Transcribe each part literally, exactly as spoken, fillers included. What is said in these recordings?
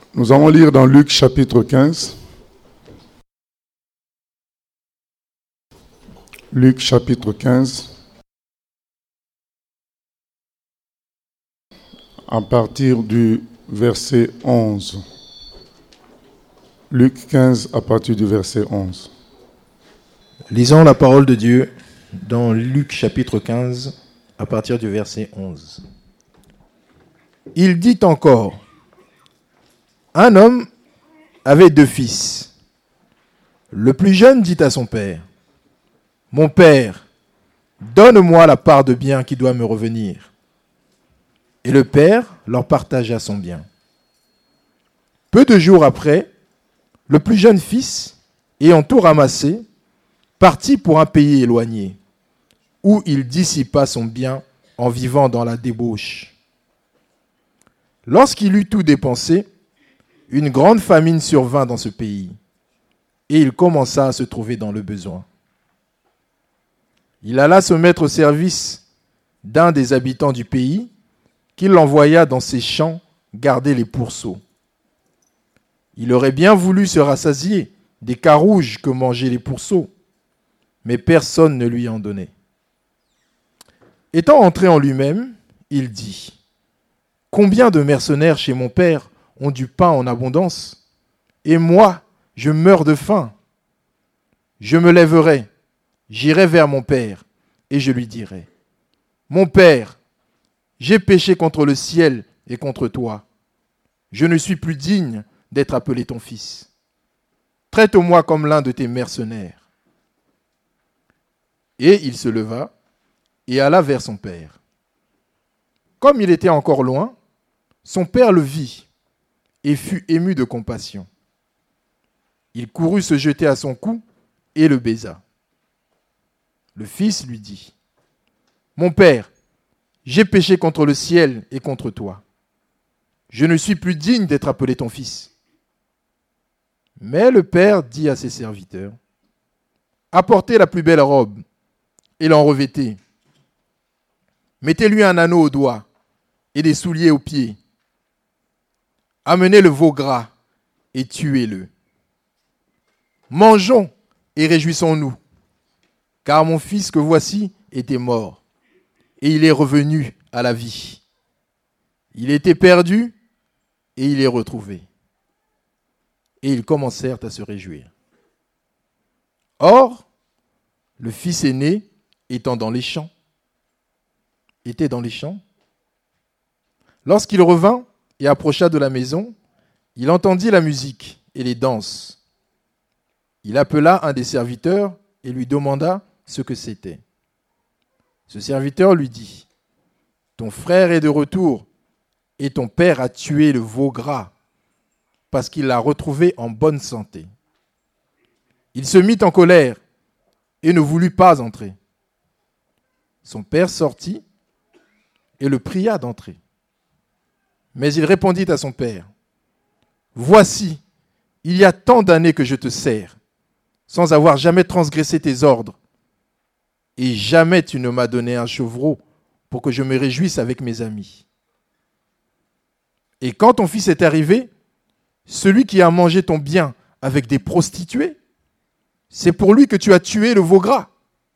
Nous allons lire dans Luc chapitre quinze. Luc chapitre quinze. À partir du verset onze. Luc quinze à partir du verset onze. Lisons la parole de Dieu dans Luc chapitre quinze à partir du verset onze. Il dit encore: un homme avait deux fils. Le plus jeune dit à son père: mon père, donne-moi la part de bien qui doit me revenir. Et le père leur partagea son bien. Peu de jours après, le plus jeune fils, ayant tout ramassé, partit pour un pays éloigné, où il dissipa son bien en vivant dans la débauche. Lorsqu'il eut tout dépensé, une grande famine survint dans ce pays, et il commença à se trouver dans le besoin. Il alla se mettre au service d'un des habitants du pays, qui l'envoya dans ses champs garder les pourceaux. Il aurait bien voulu se rassasier des carouges que mangeaient les pourceaux, mais personne ne lui en donnait. Étant entré en lui-même, il dit: combien de mercenaires chez mon père ont du pain en abondance, et moi, je meurs de faim. Je me lèverai, j'irai vers mon père, et je lui dirai: mon père, j'ai péché contre le ciel et contre toi. Je ne suis plus digne d'être appelé ton fils. Traite-moi comme l'un de tes mercenaires. Et il se leva et alla vers son père. Comme il était encore loin, son père le vit et fut ému de compassion. Il courut se jeter à son cou et le baisa. Le fils lui dit: mon père, j'ai péché contre le ciel et contre toi. Je ne suis plus digne d'être appelé ton fils. Mais le père dit à ses serviteurs: apportez la plus belle robe et l'en revêtez. Mettez-lui un anneau au doigt et des souliers aux pieds. Amenez le veau gras et tuez-le. Mangeons et réjouissons-nous, car mon fils que voici était mort, et il est revenu à la vie. Il était perdu, et il est retrouvé. Et ils commencèrent à se réjouir. Or, le fils aîné, étant dans les champs, était dans les champs. Lorsqu'il revint et approcha de la maison, il entendit la musique et les danses. Il appela un des serviteurs et lui demanda ce que c'était. Ce serviteur lui dit: ton frère est de retour et ton père a tué le veau gras parce qu'il l'a retrouvé en bonne santé. Il se mit en colère et ne voulut pas entrer. Son père sortit et le pria d'entrer. Mais il répondit à son père: voici, il y a tant d'années que je te sers, sans avoir jamais transgressé tes ordres, et jamais tu ne m'as donné un chevreau pour que je me réjouisse avec mes amis. Et quand ton fils est arrivé, celui qui a mangé ton bien avec des prostituées, c'est pour lui que tu as tué le veau gras.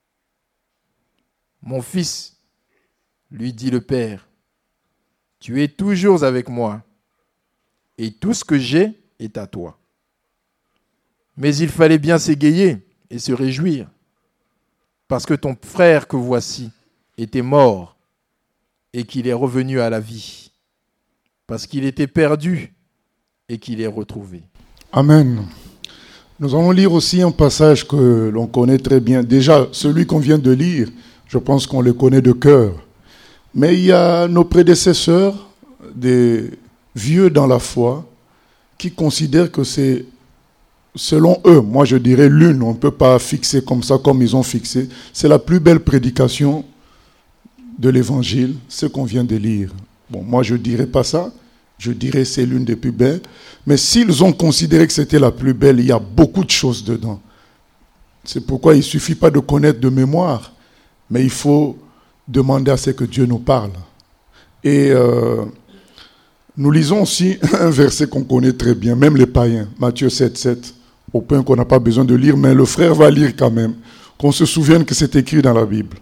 Mon fils, lui dit le père, tu es toujours avec moi, et tout ce que j'ai est à toi. Mais il fallait bien s'égayer et se réjouir, parce que ton frère que voici était mort, et qu'il est revenu à la vie, parce qu'il était perdu, et qu'il est retrouvé. Amen. Nous allons lire aussi un passage que l'on connaît très bien. Déjà, celui qu'on vient de lire, je pense qu'on le connaît de cœur. Mais il y a nos prédécesseurs, des vieux dans la foi, qui considèrent que c'est, selon eux, moi je dirais l'une, on ne peut pas fixer comme ça, comme ils ont fixé, c'est la plus belle prédication de l'évangile, ce qu'on vient de lire. Bon, moi je ne dirais pas ça, je dirais c'est l'une des plus belles, mais s'ils ont considéré que c'était la plus belle, il y a beaucoup de choses dedans. C'est pourquoi il ne suffit pas de connaître de mémoire, mais il faut demander à ce que Dieu nous parle. Et euh, Nous lisons aussi un verset qu'on connaît très bien, même les païens, Matthieu sept, sept, au point qu'on n'a pas besoin de lire, mais le frère va lire quand même, qu'on se souvienne que c'est écrit dans la Bible.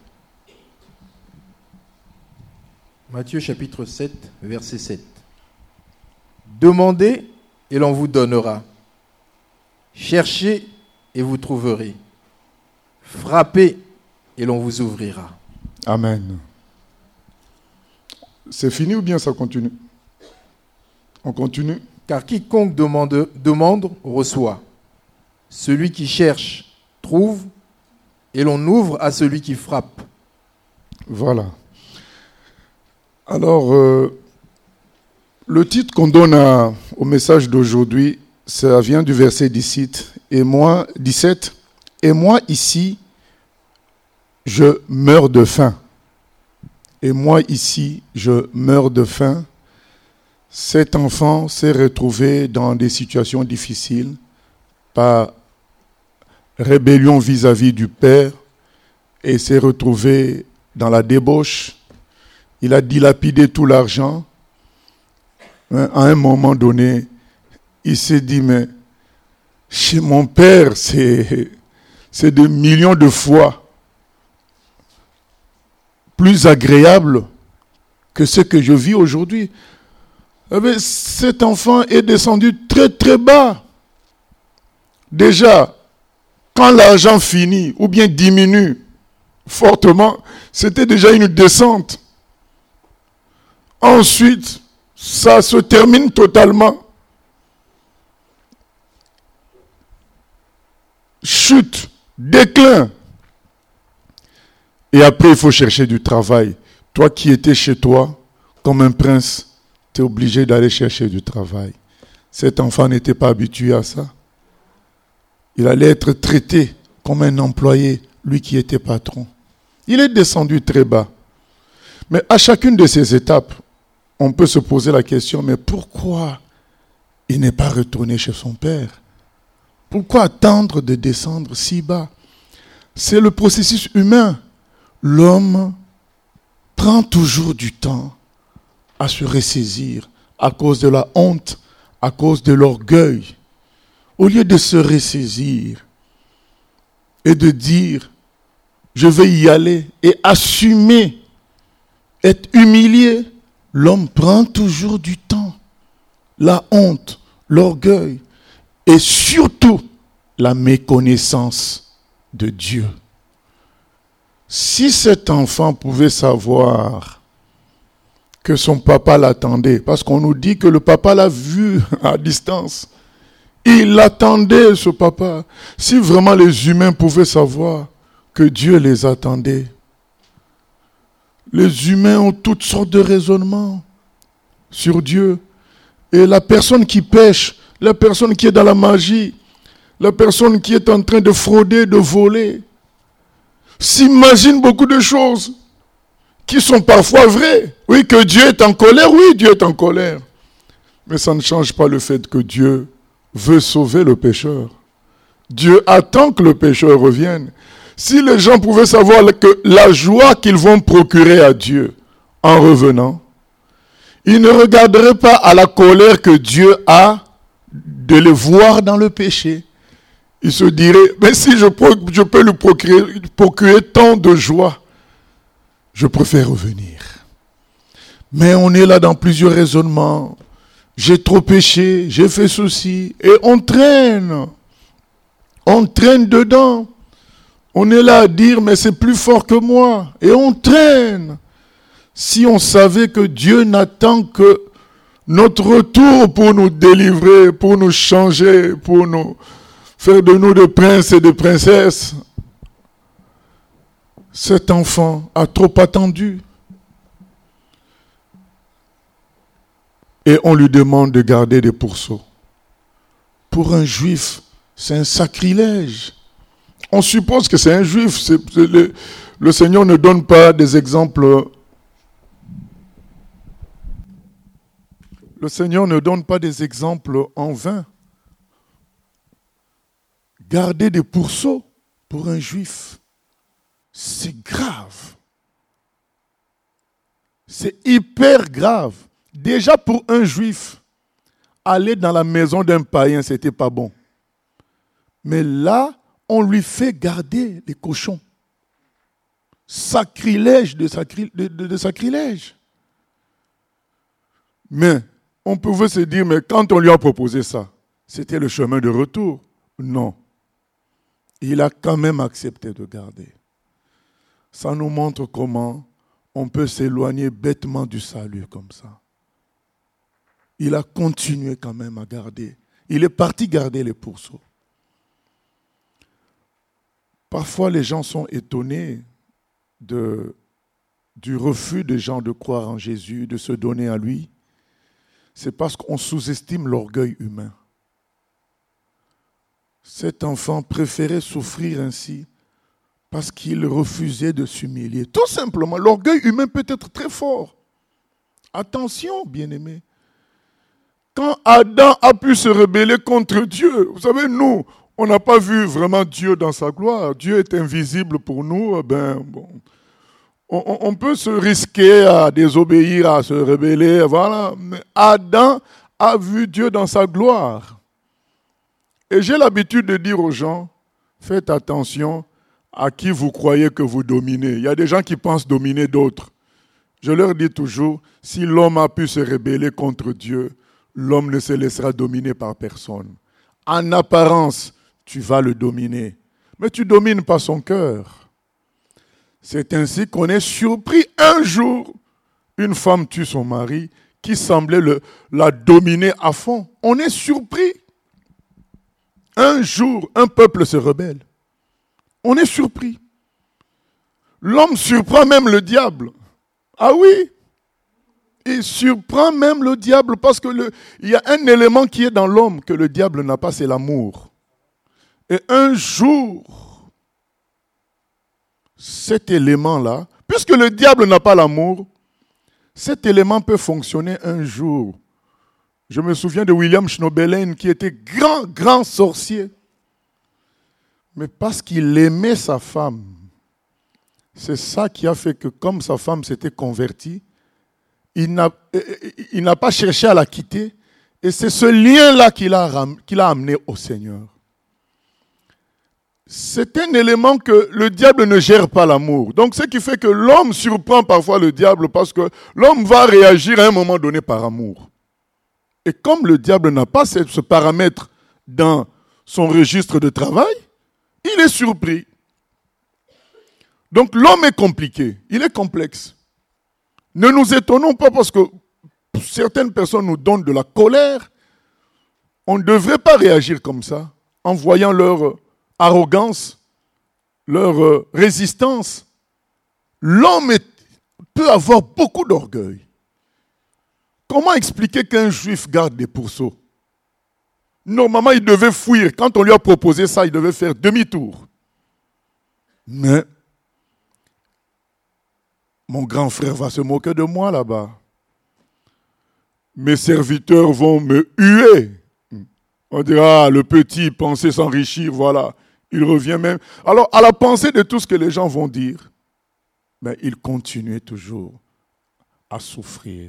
Matthieu chapitre sept, verset sept. Demandez et l'on vous donnera. Cherchez et vous trouverez. Frappez et l'on vous ouvrira. Amen. C'est fini ou bien ça continue? On continue. Car quiconque demande, demande reçoit. Celui qui cherche trouve et l'on ouvre à celui qui frappe. Voilà. Alors, euh, le titre qu'on donne à, au message d'aujourd'hui, ça vient du verset dix-sept. Et moi, dix-sept. Et moi ici, je meurs de faim. Et moi ici, je meurs de faim. Cet enfant s'est retrouvé dans des situations difficiles par rébellion vis-à-vis du père et s'est retrouvé dans la débauche. Il a dilapidé tout l'argent. À un moment donné, il s'est dit, mais chez mon père, c'est, c'est des millions de fois plus agréable que ce que je vis aujourd'hui. Eh bien, cet enfant est descendu très très bas. Déjà, quand l'argent finit ou bien diminue fortement, c'était déjà une descente. Ensuite, ça se termine totalement. Chute, déclin. Et après, il faut chercher du travail. Toi qui étais chez toi, comme un prince, tu es obligé d'aller chercher du travail. Cet enfant n'était pas habitué à ça. Il allait être traité comme un employé, lui qui était patron. Il est descendu très bas. Mais à chacune de ces étapes, on peut se poser la question, mais pourquoi il n'est pas retourné chez son père? Pourquoi attendre de descendre si bas? C'est le processus humain. L'homme prend toujours du temps à se ressaisir à cause de la honte, à cause de l'orgueil. Au lieu de se ressaisir et de dire, je vais y aller et assumer, être humilié, l'homme prend toujours du temps. La honte, l'orgueil et surtout la méconnaissance de Dieu. Si cet enfant pouvait savoir que son papa l'attendait, parce qu'on nous dit que le papa l'a vu à distance, il attendait ce papa. Si vraiment les humains pouvaient savoir que Dieu les attendait. Les humains ont toutes sortes de raisonnements sur Dieu. Et la personne qui pêche, la personne qui est dans la magie, la personne qui est en train de frauder, de voler, s'imagine beaucoup de choses qui sont parfois vraies. Oui, que Dieu est en colère, oui, Dieu est en colère. Mais ça ne change pas le fait que Dieu veut sauver le pécheur. Dieu attend que le pécheur revienne. Si les gens pouvaient savoir que la joie qu'ils vont procurer à Dieu en revenant, ils ne regarderaient pas à la colère que Dieu a de les voir dans le péché. Ils se diraient, mais si je peux, je peux lui procurer, procurer tant de joie, je préfère revenir. Mais on est là dans plusieurs raisonnements. J'ai trop péché, j'ai fait ceci. Et on traîne. On traîne dedans. On est là à dire, mais c'est plus fort que moi. Et on traîne. Si on savait que Dieu n'attend que notre retour pour nous délivrer, pour nous changer, pour nous faire de nous des princes et des princesses, cet enfant a trop attendu. Et on lui demande de garder des pourceaux. Pour un juif, c'est un sacrilège. On suppose que c'est un juif. C'est, c'est le, le Seigneur ne donne pas des exemples. Le Seigneur ne donne pas des exemples en vain. Garder des pourceaux pour un juif, c'est grave. C'est hyper grave. Déjà pour un juif, aller dans la maison d'un païen, ce n'était pas bon. Mais là, on lui fait garder les cochons. Sacrilège de, sacri, de, de, de sacrilège. Mais on pouvait se dire, mais quand on lui a proposé ça, c'était le chemin de retour. Non. Il a quand même accepté de garder. Ça nous montre comment on peut s'éloigner bêtement du salut comme ça. Il a continué quand même à garder. Il est parti garder les pourceaux. Parfois, les gens sont étonnés de, du refus des gens de croire en Jésus, de se donner à lui. C'est parce qu'on sous-estime l'orgueil humain. Cet enfant préférait souffrir ainsi parce qu'il refusait de s'humilier. Tout simplement, l'orgueil humain peut être très fort. Attention, bien-aimés. Quand Adam a pu se rebeller contre Dieu, vous savez, nous, on n'a pas vu vraiment Dieu dans sa gloire. Dieu est invisible pour nous. Eh ben, bon, on, on peut se risquer à désobéir, à se rebeller, voilà. Mais Adam a vu Dieu dans sa gloire. Et j'ai l'habitude de dire aux gens, faites attention à qui vous croyez que vous dominez. Il y a des gens qui pensent dominer d'autres. Je leur dis toujours, si l'homme a pu se rebeller contre Dieu, l'homme ne se laissera dominer par personne. En apparence, tu vas le dominer, mais tu ne domines pas son cœur. C'est ainsi qu'on est surpris un jour. Une femme tue son mari qui semblait le, la dominer à fond. On est surpris. Un jour, un peuple se rebelle. On est surpris. L'homme surprend même le diable. Ah oui, il surprend même le diable parce que le, il y a un élément qui est dans l'homme que le diable n'a pas, c'est l'amour. Et un jour, cet élément-là, puisque le diable n'a pas l'amour, cet élément peut fonctionner un jour. Je me souviens de William Schnobelen qui était grand, grand sorcier. Mais parce qu'il aimait sa femme, c'est ça qui a fait que comme sa femme s'était convertie, il n'a, il n'a pas cherché à la quitter. Et c'est ce lien-là qu'il a, qu'il a amené au Seigneur. C'est un élément que le diable ne gère pas l'amour. Donc ce qui fait que l'homme surprend parfois le diable parce que l'homme va réagir à un moment donné par amour. Et comme le diable n'a pas ce paramètre dans son registre de travail, il est surpris. Donc l'homme est compliqué, il est complexe. Ne nous étonnons pas parce que certaines personnes nous donnent de la colère. On ne devrait pas réagir comme ça en voyant leur arrogance, leur résistance. L'homme est, peut avoir beaucoup d'orgueil. Comment expliquer qu'un juif garde des pourceaux? Normalement, il devait fuir. Quand on lui a proposé ça, il devait faire demi-tour. Mais mon grand frère va se moquer de moi là-bas. Mes serviteurs vont me huer. On dira, ah, le petit pensait s'enrichir, voilà. Il revient même. Alors, à la pensée de tout ce que les gens vont dire, ben, il continuait toujours à souffrir.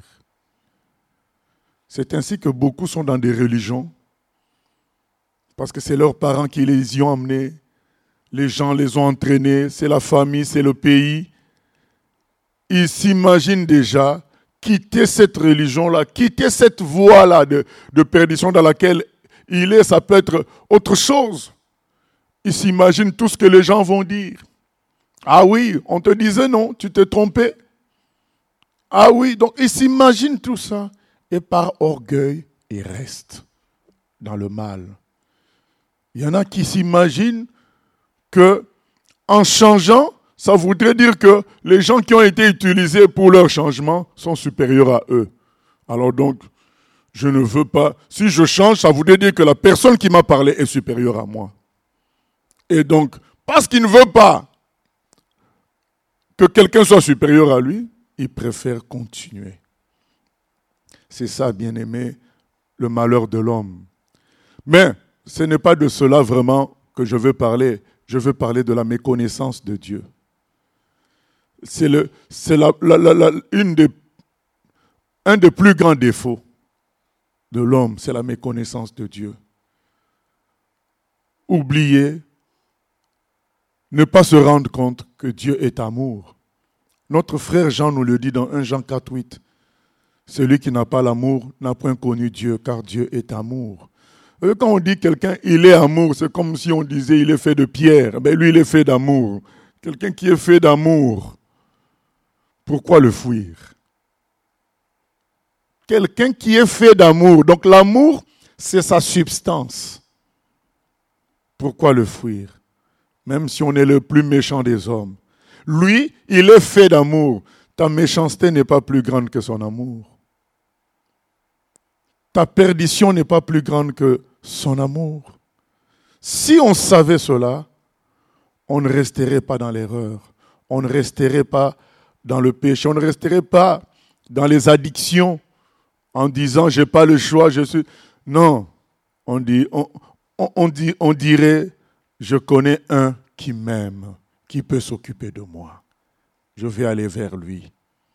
C'est ainsi que beaucoup sont dans des religions, parce que c'est leurs parents qui les y ont emmenés, les gens les ont entraînés, c'est la famille, c'est le pays. Ils s'imaginent déjà quitter cette religion-là, quitter cette voie-là de, de perdition dans laquelle il est, ça peut être autre chose. Ils s'imaginent tout ce que les gens vont dire. Ah oui, on te disait non, tu t'es trompé. Ah oui, donc ils s'imaginent tout ça. Et par orgueil, ils restent dans le mal. Il y en a qui s'imaginent que en changeant, ça voudrait dire que les gens qui ont été utilisés pour leur changement sont supérieurs à eux. Alors donc, je ne veux pas. Si je change, ça voudrait dire que la personne qui m'a parlé est supérieure à moi. Et donc, parce qu'il ne veut pas que quelqu'un soit supérieur à lui, il préfère continuer. C'est ça, bien-aimé, le malheur de l'homme. Mais ce n'est pas de cela vraiment que je veux parler. Je veux parler de la méconnaissance de Dieu. C'est, le, c'est la, la, la, la, une des un des plus grands défauts de l'homme, c'est la méconnaissance de Dieu. Oublier, ne pas se rendre compte que Dieu est amour. Notre frère Jean nous le dit dans premier Jean quatre, huit. Celui qui n'a pas l'amour n'a point connu Dieu, car Dieu est amour. Et quand on dit quelqu'un, il est amour, c'est comme si on disait, il est fait de pierre. Ben lui, il est fait d'amour. Quelqu'un qui est fait d'amour, pourquoi le fuir? Quelqu'un qui est fait d'amour. Donc l'amour, c'est sa substance. Pourquoi le fuir? Même si on est le plus méchant des hommes. Lui, il est fait d'amour. Ta méchanceté n'est pas plus grande que son amour. Ta perdition n'est pas plus grande que son amour. Si on savait cela, on ne resterait pas dans l'erreur. On ne resterait pas dans le péché. On ne resterait pas dans les addictions en disant « j'ai pas le choix, je suis... » Non, on, dit, on, on, on, dit, on dirait « je connais un qui m'aime, qui peut s'occuper de moi. Je vais aller vers lui. »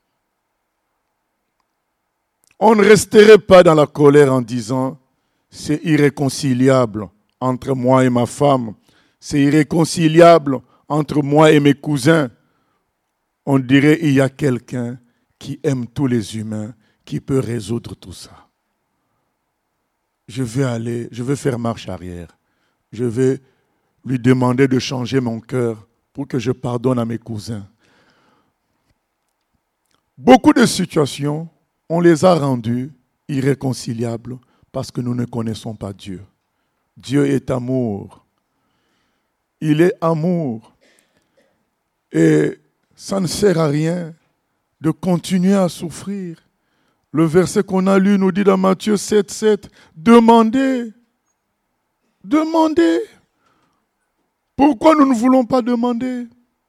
On ne resterait pas dans la colère en disant « c'est irréconciliable entre moi et ma femme, c'est irréconciliable entre moi et mes cousins. » On dirait « il y a quelqu'un qui aime tous les humains, qui peut résoudre tout ça. » Je vais aller, je vais faire marche arrière. Je vais lui demander de changer mon cœur pour que je pardonne à mes cousins. Beaucoup de situations, on les a rendues irréconciliables parce que nous ne connaissons pas Dieu. Dieu est amour. Il est amour. Et ça ne sert à rien de continuer à souffrir. Le verset qu'on a lu nous dit dans Matthieu sept, sept, demandez, demandez. Pourquoi nous ne voulons pas demander?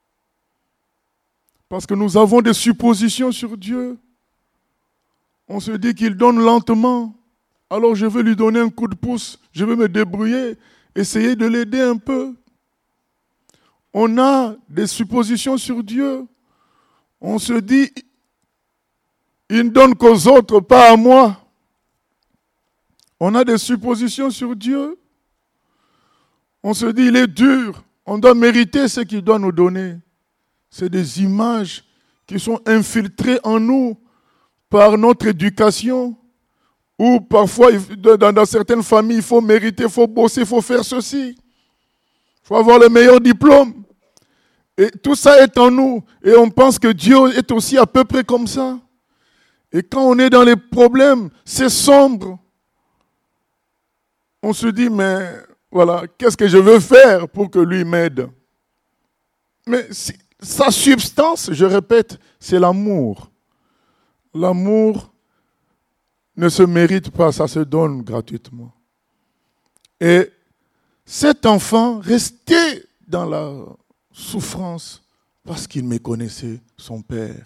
Parce que nous avons des suppositions sur Dieu. On se dit qu'il donne lentement. Alors je vais lui donner un coup de pouce. Je vais me débrouiller, essayer de l'aider un peu. On a des suppositions sur Dieu. On se dit, il ne donne qu'aux autres, pas à moi. On a des suppositions sur Dieu. On se dit, il est dur. On doit mériter ce qu'il doit nous donner. C'est des images qui sont infiltrées en nous par notre éducation. Ou parfois, dans, dans certaines familles, il faut mériter, il faut bosser, il faut faire ceci. Il faut avoir le meilleur diplôme. Et tout ça est en nous. Et on pense que Dieu est aussi à peu près comme ça. Et quand on est dans les problèmes, c'est sombre. On se dit, mais voilà, qu'est-ce que je veux faire pour que lui m'aide? Mais sa substance, je répète, c'est l'amour. L'amour ne se mérite pas, ça se donne gratuitement. Et cet enfant restait dans la souffrance parce qu'il méconnaissait son père.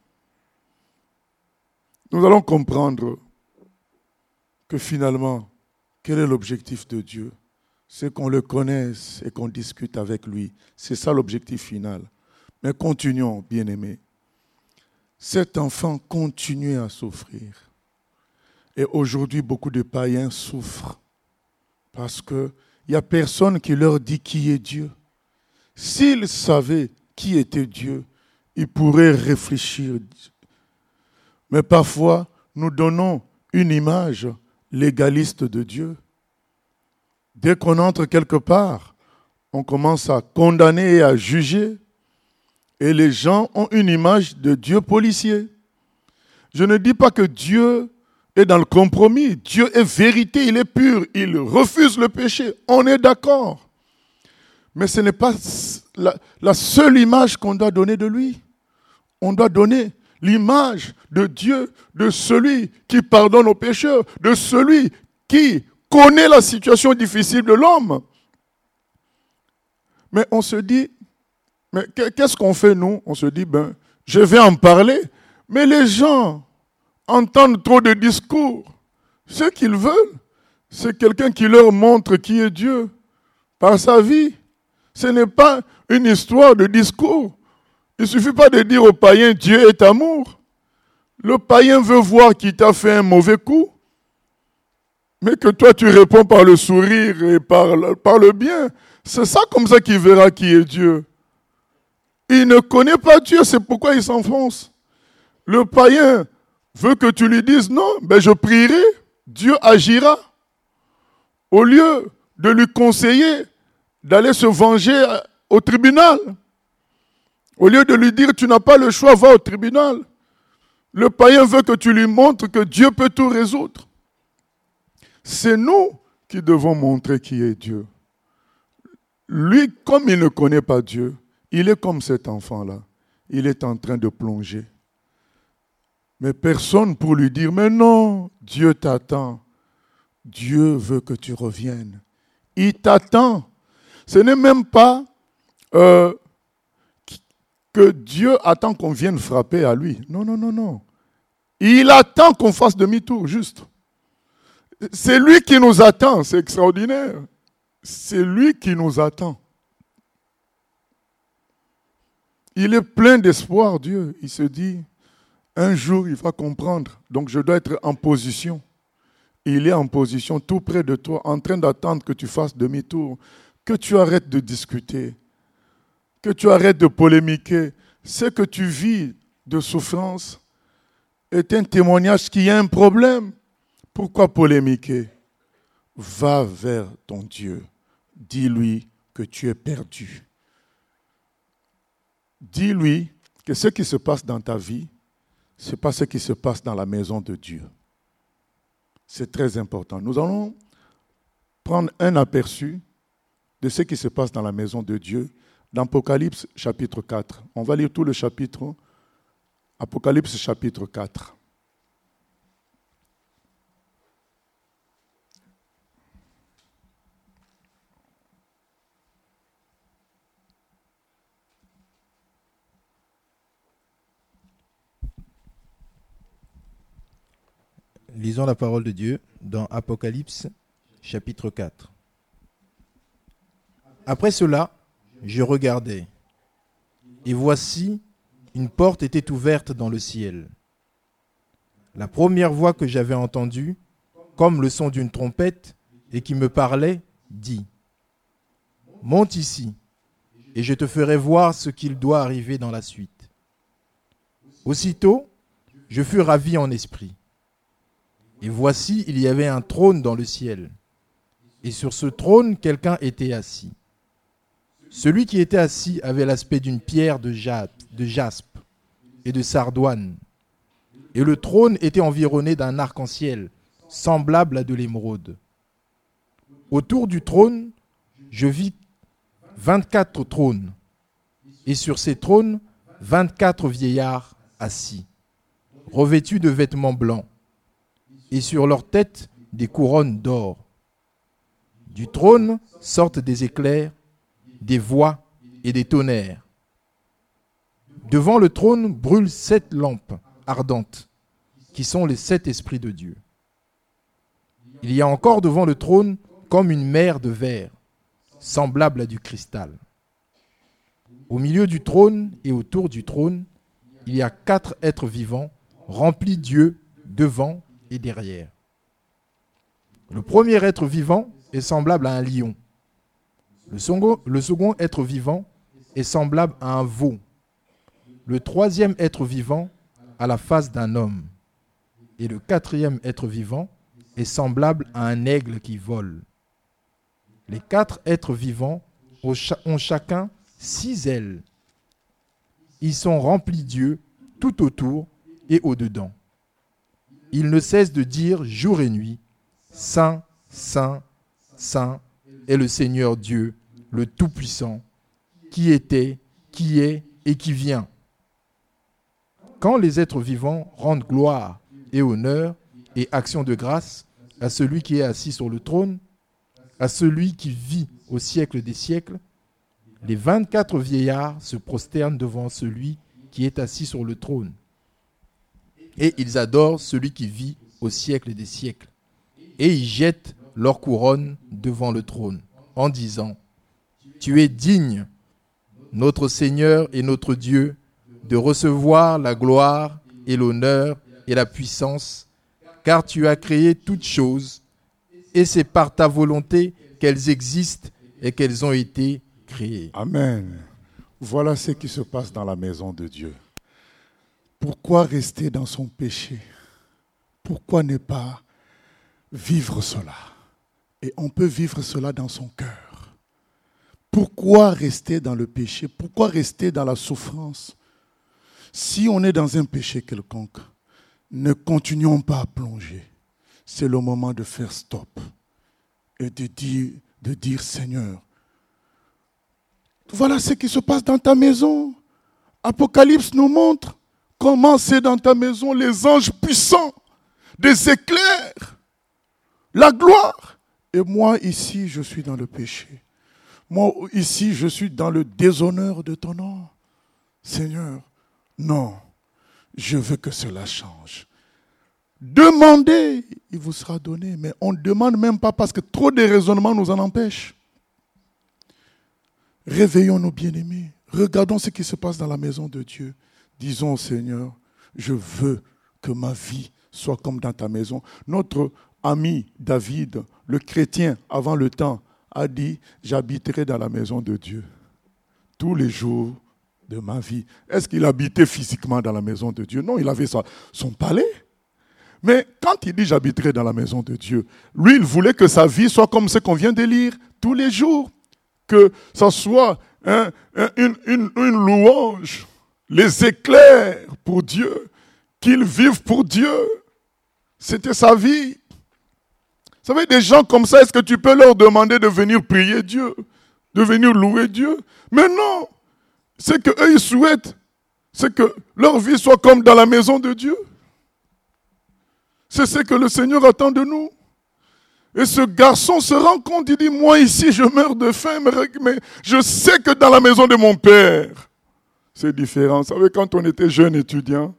Nous allons comprendre que finalement, quel est l'objectif de Dieu? C'est qu'on le connaisse et qu'on discute avec lui. C'est ça l'objectif final. Mais continuons, bien-aimés. Cet enfant continuait à souffrir. Et aujourd'hui, beaucoup de païens souffrent parce qu'il n'y a personne qui leur dit qui est Dieu. S'ils savaient qui était Dieu, ils pourraient réfléchir. Mais parfois, nous donnons une image légaliste de Dieu. Dès qu'on entre quelque part, on commence à condamner et à juger. Et les gens ont une image de Dieu policier. Je ne dis pas que Dieu est dans le compromis. Dieu est vérité, il est pur, il refuse le péché. On est d'accord. Mais ce n'est pas la, la seule image qu'on doit donner de lui. On doit donner l'image de Dieu, de celui qui pardonne aux pécheurs, de celui qui connaît la situation difficile de l'homme. Mais on se dit, mais qu'est-ce qu'on fait nous? On se dit, ben, je vais en parler. Mais les gens entendent trop de discours. Ce qu'ils veulent, c'est quelqu'un qui leur montre qui est Dieu par sa vie. Ce n'est pas une histoire de discours. Il ne suffit pas de dire aux païens, Dieu est amour. Le païen veut voir qu'il t'a fait un mauvais coup, mais que toi tu réponds par le sourire et par le, par le bien. C'est ça comme ça qu'il verra qui est Dieu. Il ne connaît pas Dieu, c'est pourquoi il s'enfonce. Le païen veut que tu lui dises non, ben je prierai, Dieu agira. Au lieu de lui conseiller d'aller se venger au tribunal, au lieu de lui dire tu n'as pas le choix, va au tribunal. Le païen veut que tu lui montres que Dieu peut tout résoudre. C'est nous qui devons montrer qui est Dieu. Lui, comme il ne connaît pas Dieu, il est comme cet enfant-là. Il est en train de plonger. Mais personne pour lui dire, mais non, Dieu t'attend. Dieu veut que tu reviennes. Il t'attend. Ce n'est même pas euh, que Dieu attend qu'on vienne frapper à lui. Non, non, non, non. Il attend qu'on fasse demi-tour, juste. C'est lui qui nous attend, c'est extraordinaire. C'est lui qui nous attend. Il est plein d'espoir, Dieu. Il se dit, un jour, il va comprendre. Donc, je dois être en position. Il est en position tout près de toi, en train d'attendre que tu fasses demi-tour, que tu arrêtes de discuter, que tu arrêtes de polémiquer. Ce que tu vis de souffrance est un témoignage qu'il y a un problème. Pourquoi polémiquer? Va vers ton Dieu. Dis-lui que tu es perdu. Dis-lui que ce qui se passe dans ta vie, ce n'est pas ce qui se passe dans la maison de Dieu. C'est très important. Nous allons prendre un aperçu de ce qui se passe dans la maison de Dieu dans Apocalypse chapitre quatre. On va lire tout le chapitre. Apocalypse chapitre quatre. Lisons la parole de Dieu dans Apocalypse chapitre quatre. Après cela, je regardais, et voici, une porte était ouverte dans le ciel. La première voix que j'avais entendue, comme le son d'une trompette, et qui me parlait, dit : « Monte ici, et je te ferai voir ce qu'il doit arriver dans la suite. » Aussitôt, je fus ravi en esprit. Et voici, il y avait un trône dans le ciel. Et sur ce trône, quelqu'un était assis. Celui qui était assis avait l'aspect d'une pierre de jaspe et de sardoine. Et le trône était environné d'un arc-en-ciel, semblable à de l'émeraude. Autour du trône, je vis vingt-quatre trônes. Et sur ces trônes, vingt-quatre vieillards assis, revêtus de vêtements blancs. Et sur leurs têtes des couronnes d'or. Du trône sortent des éclairs, des voix et des tonnerres. Devant le trône brûlent sept lampes ardentes, qui sont les sept esprits de Dieu. Il y a encore devant le trône comme une mer de verre, semblable à du cristal. Au milieu du trône et autour du trône, il y a quatre êtres vivants, remplis d'yeux devant et derrière. Le premier être vivant est semblable à un lion. Le second, le second être vivant est semblable à un veau. Le troisième être vivant a la face d'un homme. Et le quatrième être vivant est semblable à un aigle qui vole. Les quatre êtres vivants ont chacun six ailes. Ils sont remplis d'yeux tout autour et au-dedans. Ils ne cessent de dire jour et nuit, Saint, Saint, Saint est le Seigneur Dieu, le Tout-Puissant, qui était, qui est et qui vient. Quand les êtres vivants rendent gloire et honneur et action de grâce à celui qui est assis sur le trône, à celui qui vit au siècle des siècles, les vingt-quatre vieillards se prosternent devant celui qui est assis sur le trône. Et ils adorent celui qui vit au siècle des siècles. Et ils jettent leur couronne devant le trône, en disant : Tu es digne, notre Seigneur et notre Dieu, de recevoir la gloire et l'honneur et la puissance, car tu as créé toutes choses, et c'est par ta volonté qu'elles existent et qu'elles ont été créées. Amen. Voilà ce qui se passe dans la maison de Dieu. Pourquoi rester dans son péché? Pourquoi ne pas vivre cela? Et on peut vivre cela dans son cœur. Pourquoi rester dans le péché? Pourquoi rester dans la souffrance? Si on est dans un péché quelconque, ne continuons pas à plonger. C'est le moment de faire stop et de dire, de dire Seigneur, voilà ce qui se passe dans ta maison. Apocalypse nous montre comment c'est dans ta maison, les anges puissants, des éclairs, la gloire. Et moi ici, je suis dans le péché. Moi ici, je suis dans le déshonneur de ton nom. Seigneur, non, je veux que cela change. Demandez, il vous sera donné. Mais on ne demande même pas parce que trop de raisonnements nous en empêchent. Réveillons-nous, bien-aimés. Regardons ce qui se passe dans la maison de Dieu. Disons au Seigneur, je veux que ma vie soit comme dans ta maison. Notre ami David, le chrétien avant le temps, a dit, j'habiterai dans la maison de Dieu tous les jours de ma vie. Est-ce qu'il habitait physiquement dans la maison de Dieu? Non, il avait sa, son palais. Mais quand il dit j'habiterai dans la maison de Dieu, lui, il voulait que sa vie soit comme ce qu'on vient de lire tous les jours. Que ça soit hein, une, une, une louange, les éclairs pour Dieu, qu'il vive pour Dieu. C'était sa vie. Vous savez, des gens comme ça, est-ce que tu peux leur demander de venir prier Dieu, de venir louer Dieu? Mais non, c'est qu'eux, ils souhaitent, c'est que leur vie soit comme dans la maison de Dieu. C'est ce que le Seigneur attend de nous. Et ce garçon se rend compte, il dit, moi ici, je meurs de faim, mais je sais que dans la maison de mon père, c'est différent. Vous savez, quand on était jeune étudiant,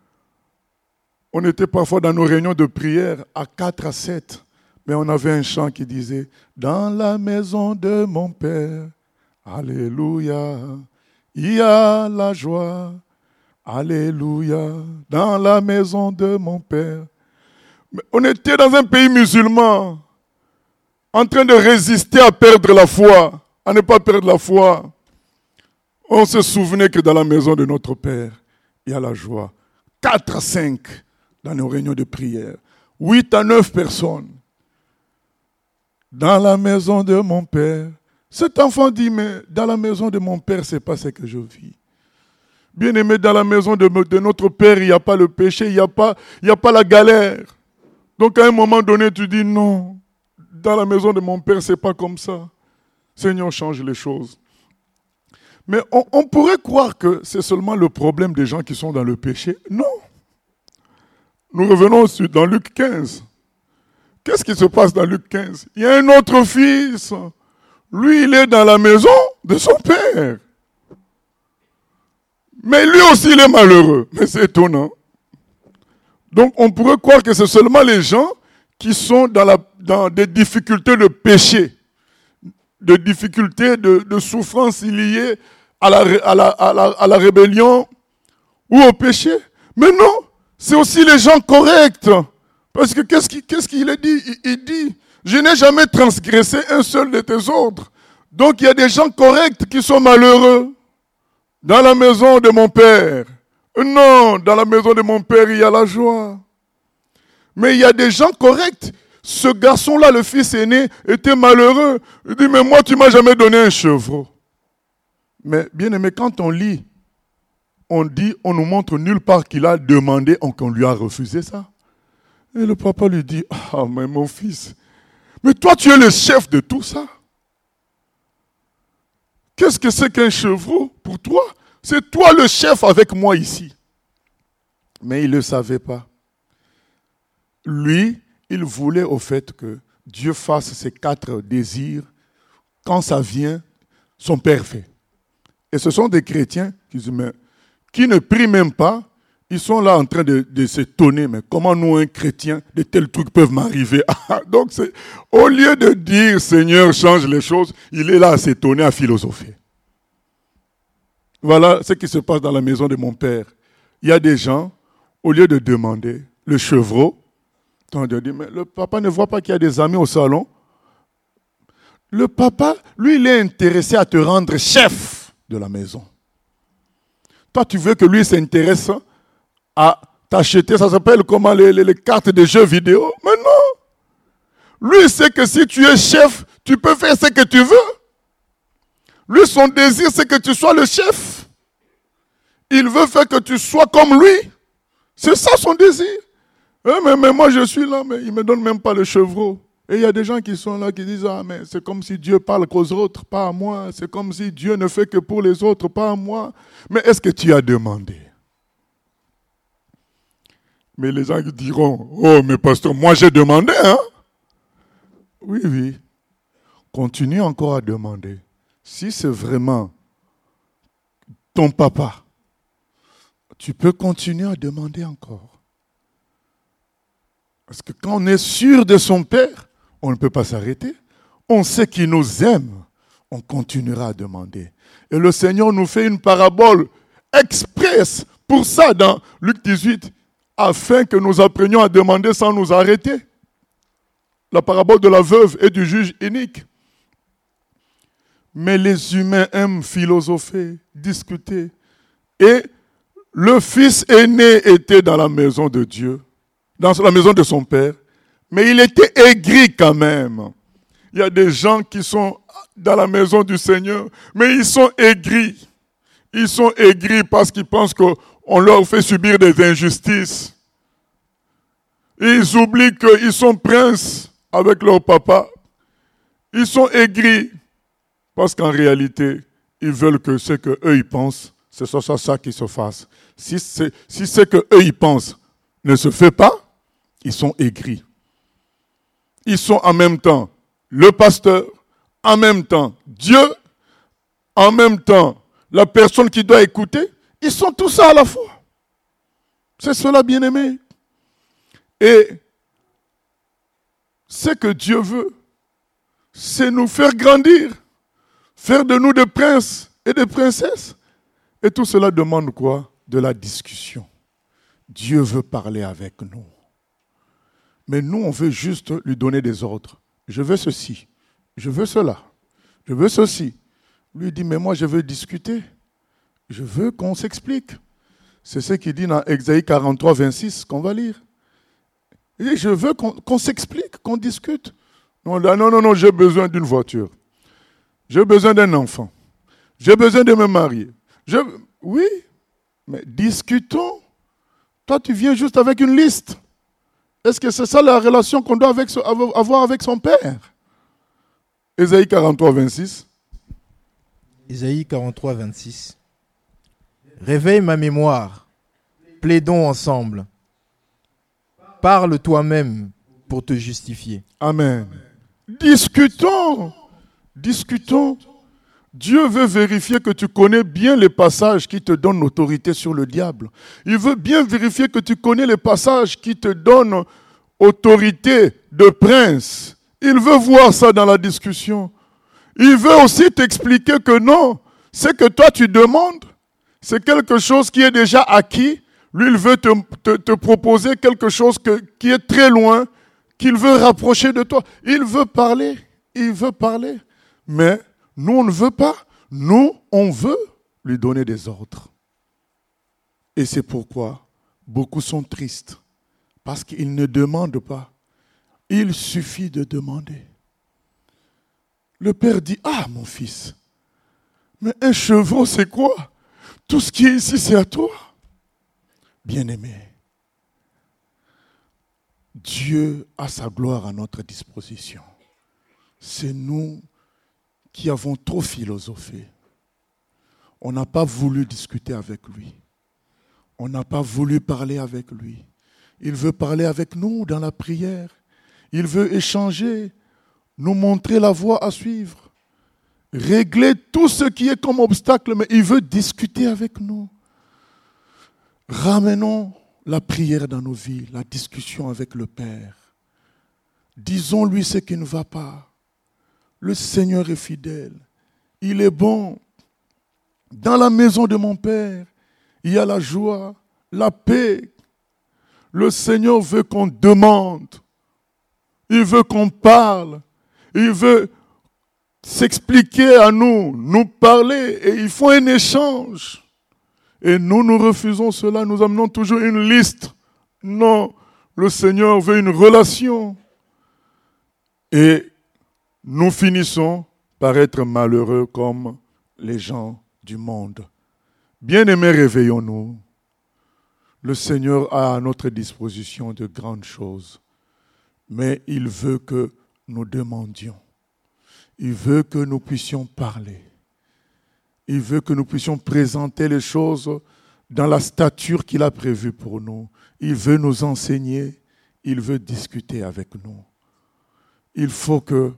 on était parfois dans nos réunions de prière à quatre à sept, mais on avait un chant qui disait, dans la maison de mon père, alléluia, il y a la joie, alléluia, dans la maison de mon père. Mais on était dans un pays musulman, en train de résister à perdre la foi, à ne pas perdre la foi. On se souvenait que dans la maison de notre Père, il y a la joie. Quatre à cinq dans nos réunions de prière. Huit à neuf personnes. Dans la maison de mon Père. Cet enfant dit, mais dans la maison de mon Père, ce n'est pas ce que je vis. Bien aimé, dans la maison de, de notre Père, il n'y a pas le péché, il n'y a pas, il n'y a pas la galère. Donc à un moment donné, tu dis non, dans la maison de mon Père, ce n'est pas comme ça. Seigneur, change les choses. Mais on, on pourrait croire que c'est seulement le problème des gens qui sont dans le péché. Non. Nous revenons dans Luc quinze. Qu'est-ce qui se passe dans Luc quinze? Il y a un autre fils. Lui, il est dans la maison de son père. Mais lui aussi, il est malheureux. Mais c'est étonnant. Donc, on pourrait croire que c'est seulement les gens qui sont dans, la, dans des difficultés de péché, de difficultés de, de souffrance liées à la, à, la, à, la, à la rébellion ou au péché. Mais non, c'est aussi les gens corrects. Parce que qu'est-ce qu'il, qu'est-ce qu'il a dit? il, il dit, je n'ai jamais transgressé un seul de tes ordres. Donc, il y a des gens corrects qui sont malheureux dans la maison de mon père. Non, dans la maison de mon père, il y a la joie. Mais il y a des gens corrects. Ce garçon-là, le fils aîné, était malheureux. Il dit, mais moi, tu ne m'as jamais donné un chevreau. Mais bien aimé, quand on lit, on dit, on nous montre nulle part qu'il a demandé, qu'on lui a refusé ça. Et le papa lui dit, ah, mais mon fils, mais toi, tu es le chef de tout ça. Qu'est-ce que c'est qu'un chevreau pour toi? C'est toi le chef avec moi ici. Mais il ne le savait pas. Lui, il voulait au fait que Dieu fasse ses quatre désirs. Quand ça vient, son père fait. Et ce sont des chrétiens qui, disent, mais, qui ne prient même pas. Ils sont là en train de, de s'étonner. Mais comment nous, un chrétien, de tels trucs peuvent m'arriver? Donc, c'est, au lieu de dire, Seigneur, change les choses, il est là à s'étonner, à philosopher. Voilà ce qui se passe dans la maison de mon père. Il y a des gens, au lieu de demander, le chevreau, on dit, mais le papa ne voit pas qu'il y a des amis au salon. Le papa, lui, il est intéressé à te rendre chef de la maison. Toi, tu veux que lui s'intéresse à t'acheter, ça s'appelle comment, les, les, les cartes de jeux vidéo. Mais non. Lui, il sait que si tu es chef, tu peux faire ce que tu veux. Lui, son désir, c'est que tu sois le chef. Il veut faire que tu sois comme lui. C'est ça son désir. Eh, mais, mais moi, je suis là, mais il ne me donne même pas le chevreau. Et il y a des gens qui sont là, qui disent, ah, mais c'est comme si Dieu parle qu'aux autres, pas à moi. C'est comme si Dieu ne fait que pour les autres, pas à moi. Mais est-ce que tu as demandé? Mais les gens qui diront, oh, mais pasteur, moi j'ai demandé, hein? Oui, oui. Continue encore à demander. Si c'est vraiment ton papa, tu peux continuer à demander encore. Parce que quand on est sûr de son père, on ne peut pas s'arrêter. On sait qu'il nous aime. On continuera à demander. Et le Seigneur nous fait une parabole express pour ça dans Luc dix-huit, afin que nous apprenions à demander sans nous arrêter. La parabole de la veuve et du juge inique. Mais les humains aiment philosopher, discuter. Et le fils aîné était dans la maison de Dieu, dans la maison de son père, mais il était aigri quand même. Il y a des gens qui sont dans la maison du Seigneur, mais ils sont aigris. Ils sont aigris parce qu'ils pensent qu'on leur fait subir des injustices. Ils oublient qu'ils sont princes avec leur papa. Ils sont aigris parce qu'en réalité, ils veulent que ce qu'eux ils pensent, ce soit ça qui se fasse. Si, c'est, si ce qu'eux ils pensent ne se fait pas, ils sont aigris. Ils sont en même temps le pasteur, en même temps Dieu, en même temps la personne qui doit écouter. Ils sont tous ça à la fois. C'est cela, bien-aimé. Et ce que Dieu veut, c'est nous faire grandir, faire de nous des princes et des princesses. Et tout cela demande quoi? De la discussion. Dieu veut parler avec nous. Mais nous, on veut juste lui donner des ordres. Je veux ceci, je veux cela, je veux ceci. Lui dit, mais moi je veux discuter. Je veux qu'on s'explique. C'est ce qu'il dit dans Ésaïe quarante-trois, vingt-six qu'on va lire. Il dit, je veux qu'on, qu'on s'explique, qu'on discute. Non, non, non, non, j'ai besoin d'une voiture. J'ai besoin d'un enfant. J'ai besoin de me marier. Je... Oui, mais discutons. Toi, tu viens juste avec une liste. Est-ce que c'est ça la relation qu'on doit avec, avoir avec son père? Ésaïe quarante-trois, vingt-six. Ésaïe quarante-trois, vingt-six. Réveille ma mémoire. Plaidons ensemble. Parle toi-même pour te justifier. Amen. Discutons. Discutons. Dieu veut vérifier que tu connais bien les passages qui te donnent l'autorité sur le diable. Il veut bien vérifier que tu connais les passages qui te donnent autorité de prince. Il veut voir ça dans la discussion. Il veut aussi t'expliquer que non, ce que toi tu demandes, c'est quelque chose qui est déjà acquis. Lui, il veut te, te, te proposer quelque chose que, qui est très loin, qu'il veut rapprocher de toi. Il veut parler, il veut parler. Mais nous, on ne veut pas. Nous, on veut lui donner des ordres. Et c'est pourquoi beaucoup sont tristes. Parce qu'ils ne demandent pas. Il suffit de demander. Le père dit, ah mon fils, mais un chevreau c'est quoi? Tout ce qui est ici c'est à toi. Bien-aimé, Dieu a sa gloire à notre disposition. C'est nous qui avons trop philosophé. On n'a pas voulu discuter avec lui. On n'a pas voulu parler avec lui. Il veut parler avec nous dans la prière. Il veut échanger, nous montrer la voie à suivre, régler tout ce qui est comme obstacle, mais il veut discuter avec nous. Ramenons la prière dans nos vies, la discussion avec le Père. Disons-lui ce qui ne va pas. Le Seigneur est fidèle. Il est bon. Dans la maison de mon Père, il y a la joie, la paix. Le Seigneur veut qu'on demande. Il veut qu'on parle. Il veut s'expliquer à nous, nous parler. Et il faut un échange. Et nous, nous refusons cela. Nous amenons toujours une liste. Non, le Seigneur veut une relation. Et nous finissons par être malheureux comme les gens du monde. Bien-aimés, réveillons-nous. Le Seigneur a à notre disposition de grandes choses. Mais il veut que nous demandions. Il veut que nous puissions parler. Il veut que nous puissions présenter les choses dans la stature qu'il a prévue pour nous. Il veut nous enseigner. Il veut discuter avec nous. Il faut que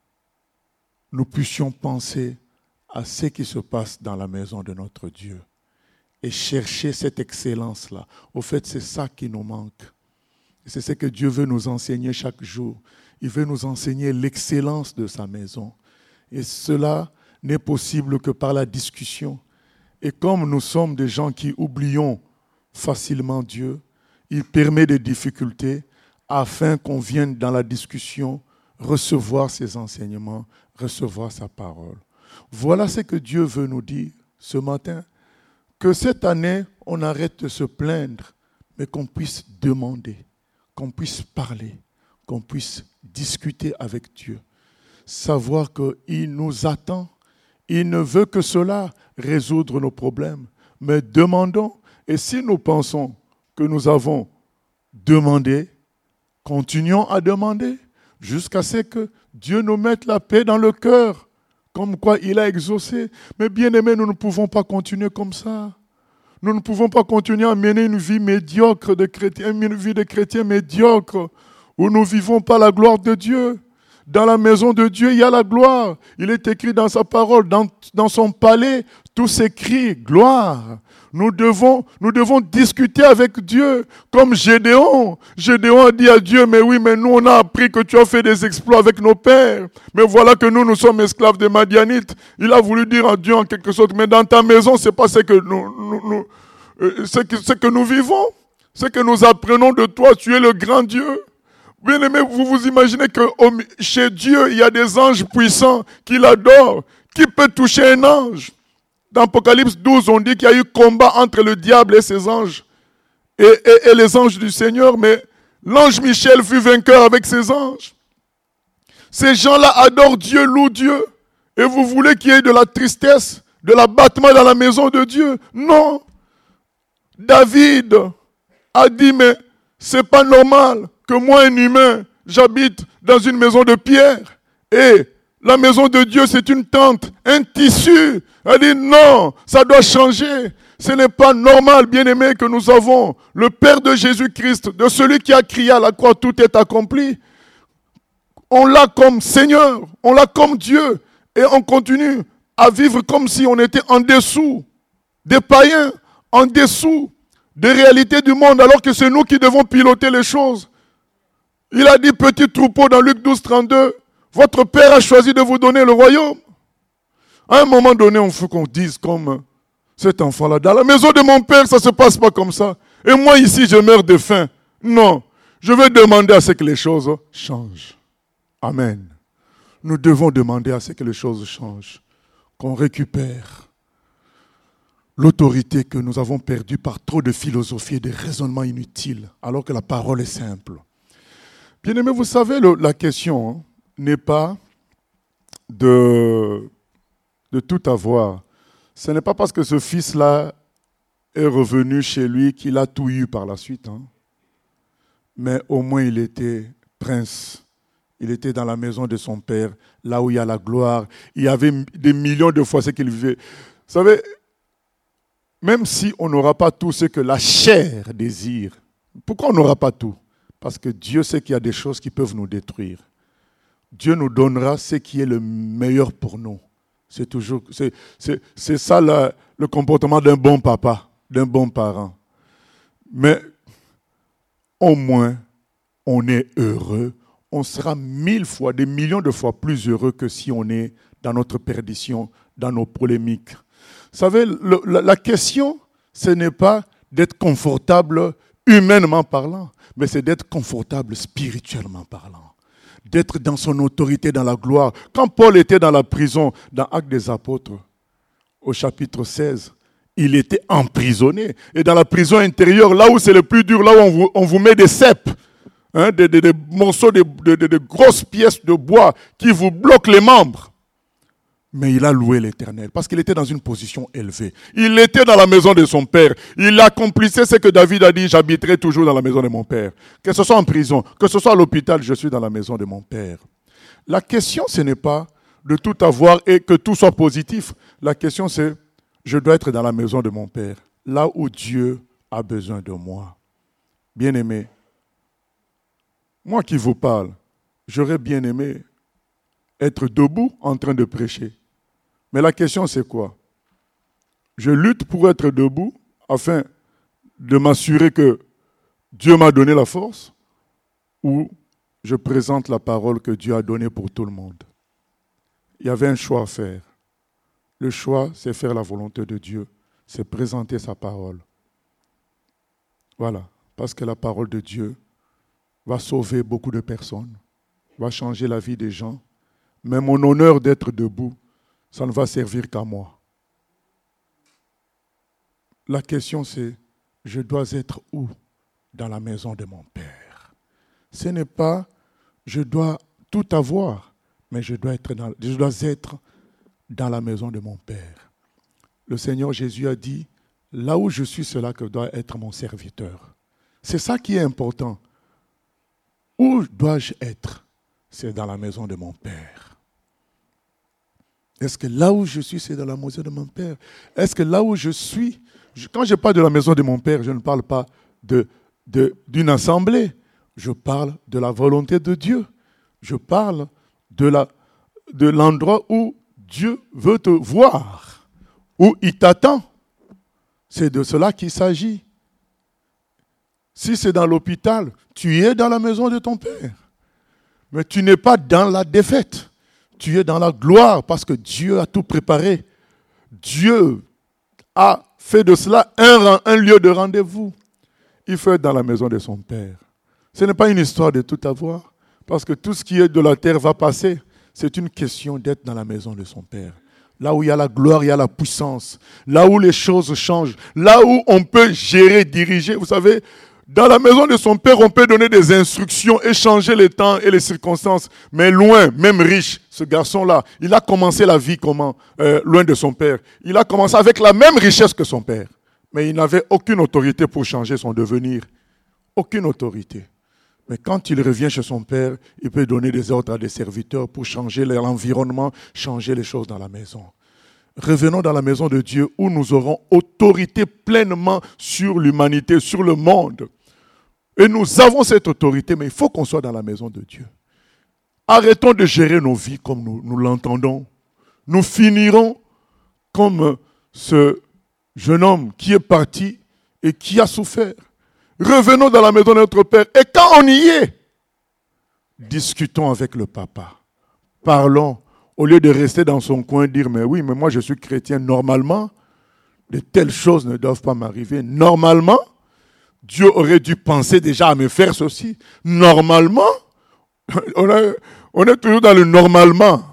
nous puissions penser à ce qui se passe dans la maison de notre Dieu et chercher cette excellence-là. Au fait, c'est ça qui nous manque. C'est ce que Dieu veut nous enseigner chaque jour. Il veut nous enseigner l'excellence de sa maison. Et cela n'est possible que par la discussion. Et comme nous sommes des gens qui oublions facilement Dieu, il permet des difficultés afin qu'on vienne dans la discussion recevoir ses enseignements, recevoir sa parole. Voilà ce que Dieu veut nous dire ce matin. Que cette année, on arrête de se plaindre, mais qu'on puisse demander, qu'on puisse parler, qu'on puisse discuter avec Dieu. Savoir qu'il nous attend. Il ne veut que cela, résoudre nos problèmes. Mais demandons. Et si nous pensons que nous avons demandé, continuons à demander jusqu'à ce que Dieu nous mette la paix dans le cœur, comme quoi il a exaucé. Mais bien aimés, nous ne pouvons pas continuer comme ça. Nous ne pouvons pas continuer à mener une vie médiocre de chrétien, une vie de chrétien médiocre, où nous ne vivons pas la gloire de Dieu. Dans la maison de Dieu, il y a la gloire. Il est écrit dans sa parole, dans, dans son palais, tout s'écrit gloire. Nous devons, nous devons discuter avec Dieu, comme Gédéon. Gédéon a dit à Dieu, mais oui, mais nous on a appris que tu as fait des exploits avec nos pères. Mais voilà que nous, nous sommes esclaves des Madianites. Il a voulu dire à Dieu en quelque sorte, mais dans ta maison, c'est pas ce que nous, nous, nous euh, ce que, ce que nous vivons. Ce que nous apprenons de toi, tu es le grand Dieu. Bien aimé, vous vous imaginez que chez Dieu, il y a des anges puissants qui l'adorent. Qui peut toucher un ange? Dans Apocalypse douze, on dit qu'il y a eu combat entre le diable et ses anges. Et, et, et les anges du Seigneur, mais l'ange Michel fut vainqueur avec ses anges. Ces gens-là adorent Dieu, louent Dieu. Et vous voulez qu'il y ait de la tristesse, de l'abattement dans la maison de Dieu? Non. David a dit, mais c'est pas normal que moi, un humain, j'habite dans une maison de pierre. Et la maison de Dieu, c'est une tente, un tissu. Elle dit non, ça doit changer. Ce n'est pas normal, bien-aimé, que nous avons le Père de Jésus-Christ, de celui qui a crié à la croix, tout est accompli. On l'a comme Seigneur, on l'a comme Dieu. Et on continue à vivre comme si on était en dessous des païens, en dessous des réalités du monde, alors que c'est nous qui devons piloter les choses. Il a dit, petit troupeau dans Luc douze, trente-deux, votre Père a choisi de vous donner le royaume. À un moment donné, il faut qu'on dise comme cet enfant-là, dans la maison de mon Père, ça ne se passe pas comme ça. Et moi ici, je meurs de faim. Non, je vais demander à ce que les choses changent. Amen. Nous devons demander à ce que les choses changent, qu'on récupère l'autorité que nous avons perdue par trop de philosophie et de raisonnements inutiles, alors que la parole est simple. Bien-aimés, vous savez, le, la question hein, n'est pas de, de tout avoir. Ce n'est pas parce que ce fils-là est revenu chez lui qu'il a tout eu par la suite. Hein. Mais au moins, il était prince. Il était dans la maison de son père, là où il y a la gloire. Il y avait des millions de fois ce qu'il vivait. Vous savez, même si on n'aura pas tout ce que la chair désire, pourquoi on n'aura pas tout? Parce que Dieu sait qu'il y a des choses qui peuvent nous détruire. Dieu nous donnera ce qui est le meilleur pour nous. C'est toujours, c'est, c'est, c'est ça le, le comportement d'un bon papa, d'un bon parent. Mais au moins, on est heureux. On sera mille fois, des millions de fois plus heureux que si on est dans notre perdition, dans nos polémiques. Vous savez, le, la, la question, ce n'est pas d'être confortable humainement parlant, mais c'est d'être confortable spirituellement parlant. D'être dans son autorité, dans la gloire. Quand Paul était dans la prison, dans Actes des Apôtres, au chapitre seize, il était emprisonné. Et dans la prison intérieure, là où c'est le plus dur, là où on vous, on vous met des cèpes, hein, des, des, des morceaux, de, de, de, de grosses pièces de bois qui vous bloquent les membres. Mais il a loué l'Éternel parce qu'il était dans une position élevée. Il était dans la maison de son père. Il accomplissait ce que David a dit, j'habiterai toujours dans la maison de mon père. Que ce soit en prison, que ce soit à l'hôpital, je suis dans la maison de mon père. La question, ce n'est pas de tout avoir et que tout soit positif. La question, c'est, je dois être dans la maison de mon père, là où Dieu a besoin de moi. Bien-aimé, moi qui vous parle, j'aurais bien aimé être debout en train de prêcher. Mais la question, c'est quoi? Je lutte pour être debout afin de m'assurer que Dieu m'a donné la force ou je présente la parole que Dieu a donnée pour tout le monde. Il y avait un choix à faire. Le choix, c'est faire la volonté de Dieu. C'est présenter sa parole. Voilà. Parce que la parole de Dieu va sauver beaucoup de personnes, va changer la vie des gens. Mais mon honneur d'être debout, ça ne va servir qu'à moi. La question c'est, je dois être où? Dans la maison de mon Père. Ce n'est pas, je dois tout avoir, mais je dois être dans, je dois être dans la maison de mon Père. Le Seigneur Jésus a dit, là où je suis, c'est là que doit être mon serviteur. C'est ça qui est important. Où dois-je être? C'est dans la maison de mon Père. Est-ce que là où je suis, c'est dans la maison de mon Père? Est-ce que là où je suis, je, quand je parle de la maison de mon Père, je ne parle pas de, de, d'une assemblée. Je parle de la volonté de Dieu. Je parle de, la, de l'endroit où Dieu veut te voir, où il t'attend. C'est de cela qu'il s'agit. Si c'est dans l'hôpital, tu es dans la maison de ton Père. Mais tu n'es pas dans la défaite. Tu es dans la gloire parce que Dieu a tout préparé. Dieu a fait de cela un, un lieu de rendez-vous. Il faut être dans la maison de son Père. Ce n'est pas une histoire de tout avoir, parce que tout ce qui est de la terre va passer. C'est une question d'être dans la maison de son Père. Là où il y a la gloire, il y a la puissance. Là où les choses changent. Là où on peut gérer, diriger. Vous savez, dans la maison de son Père, on peut donner des instructions, échanger les temps et les circonstances. Mais loin, même riche, ce garçon-là, il a commencé la vie comment? euh, Loin de son Père. Il a commencé avec la même richesse que son Père. Mais il n'avait aucune autorité pour changer son devenir. Aucune autorité. Mais quand il revient chez son Père, il peut donner des ordres à des serviteurs pour changer l'environnement, changer les choses dans la maison. Revenons dans la maison de Dieu où nous aurons autorité pleinement sur l'humanité, sur le monde. Et nous avons cette autorité, mais il faut qu'on soit dans la maison de Dieu. Arrêtons de gérer nos vies comme nous, nous l'entendons. Nous finirons comme ce jeune homme qui est parti et qui a souffert. Revenons dans la maison de notre Père. Et quand on y est, discutons avec le Papa. Parlons. Au lieu de rester dans son coin et dire, mais oui, mais moi je suis chrétien, normalement, de telles choses ne doivent pas m'arriver. Normalement, Dieu aurait dû penser déjà à me faire ceci. Normalement, on, a, on est toujours dans le normalement.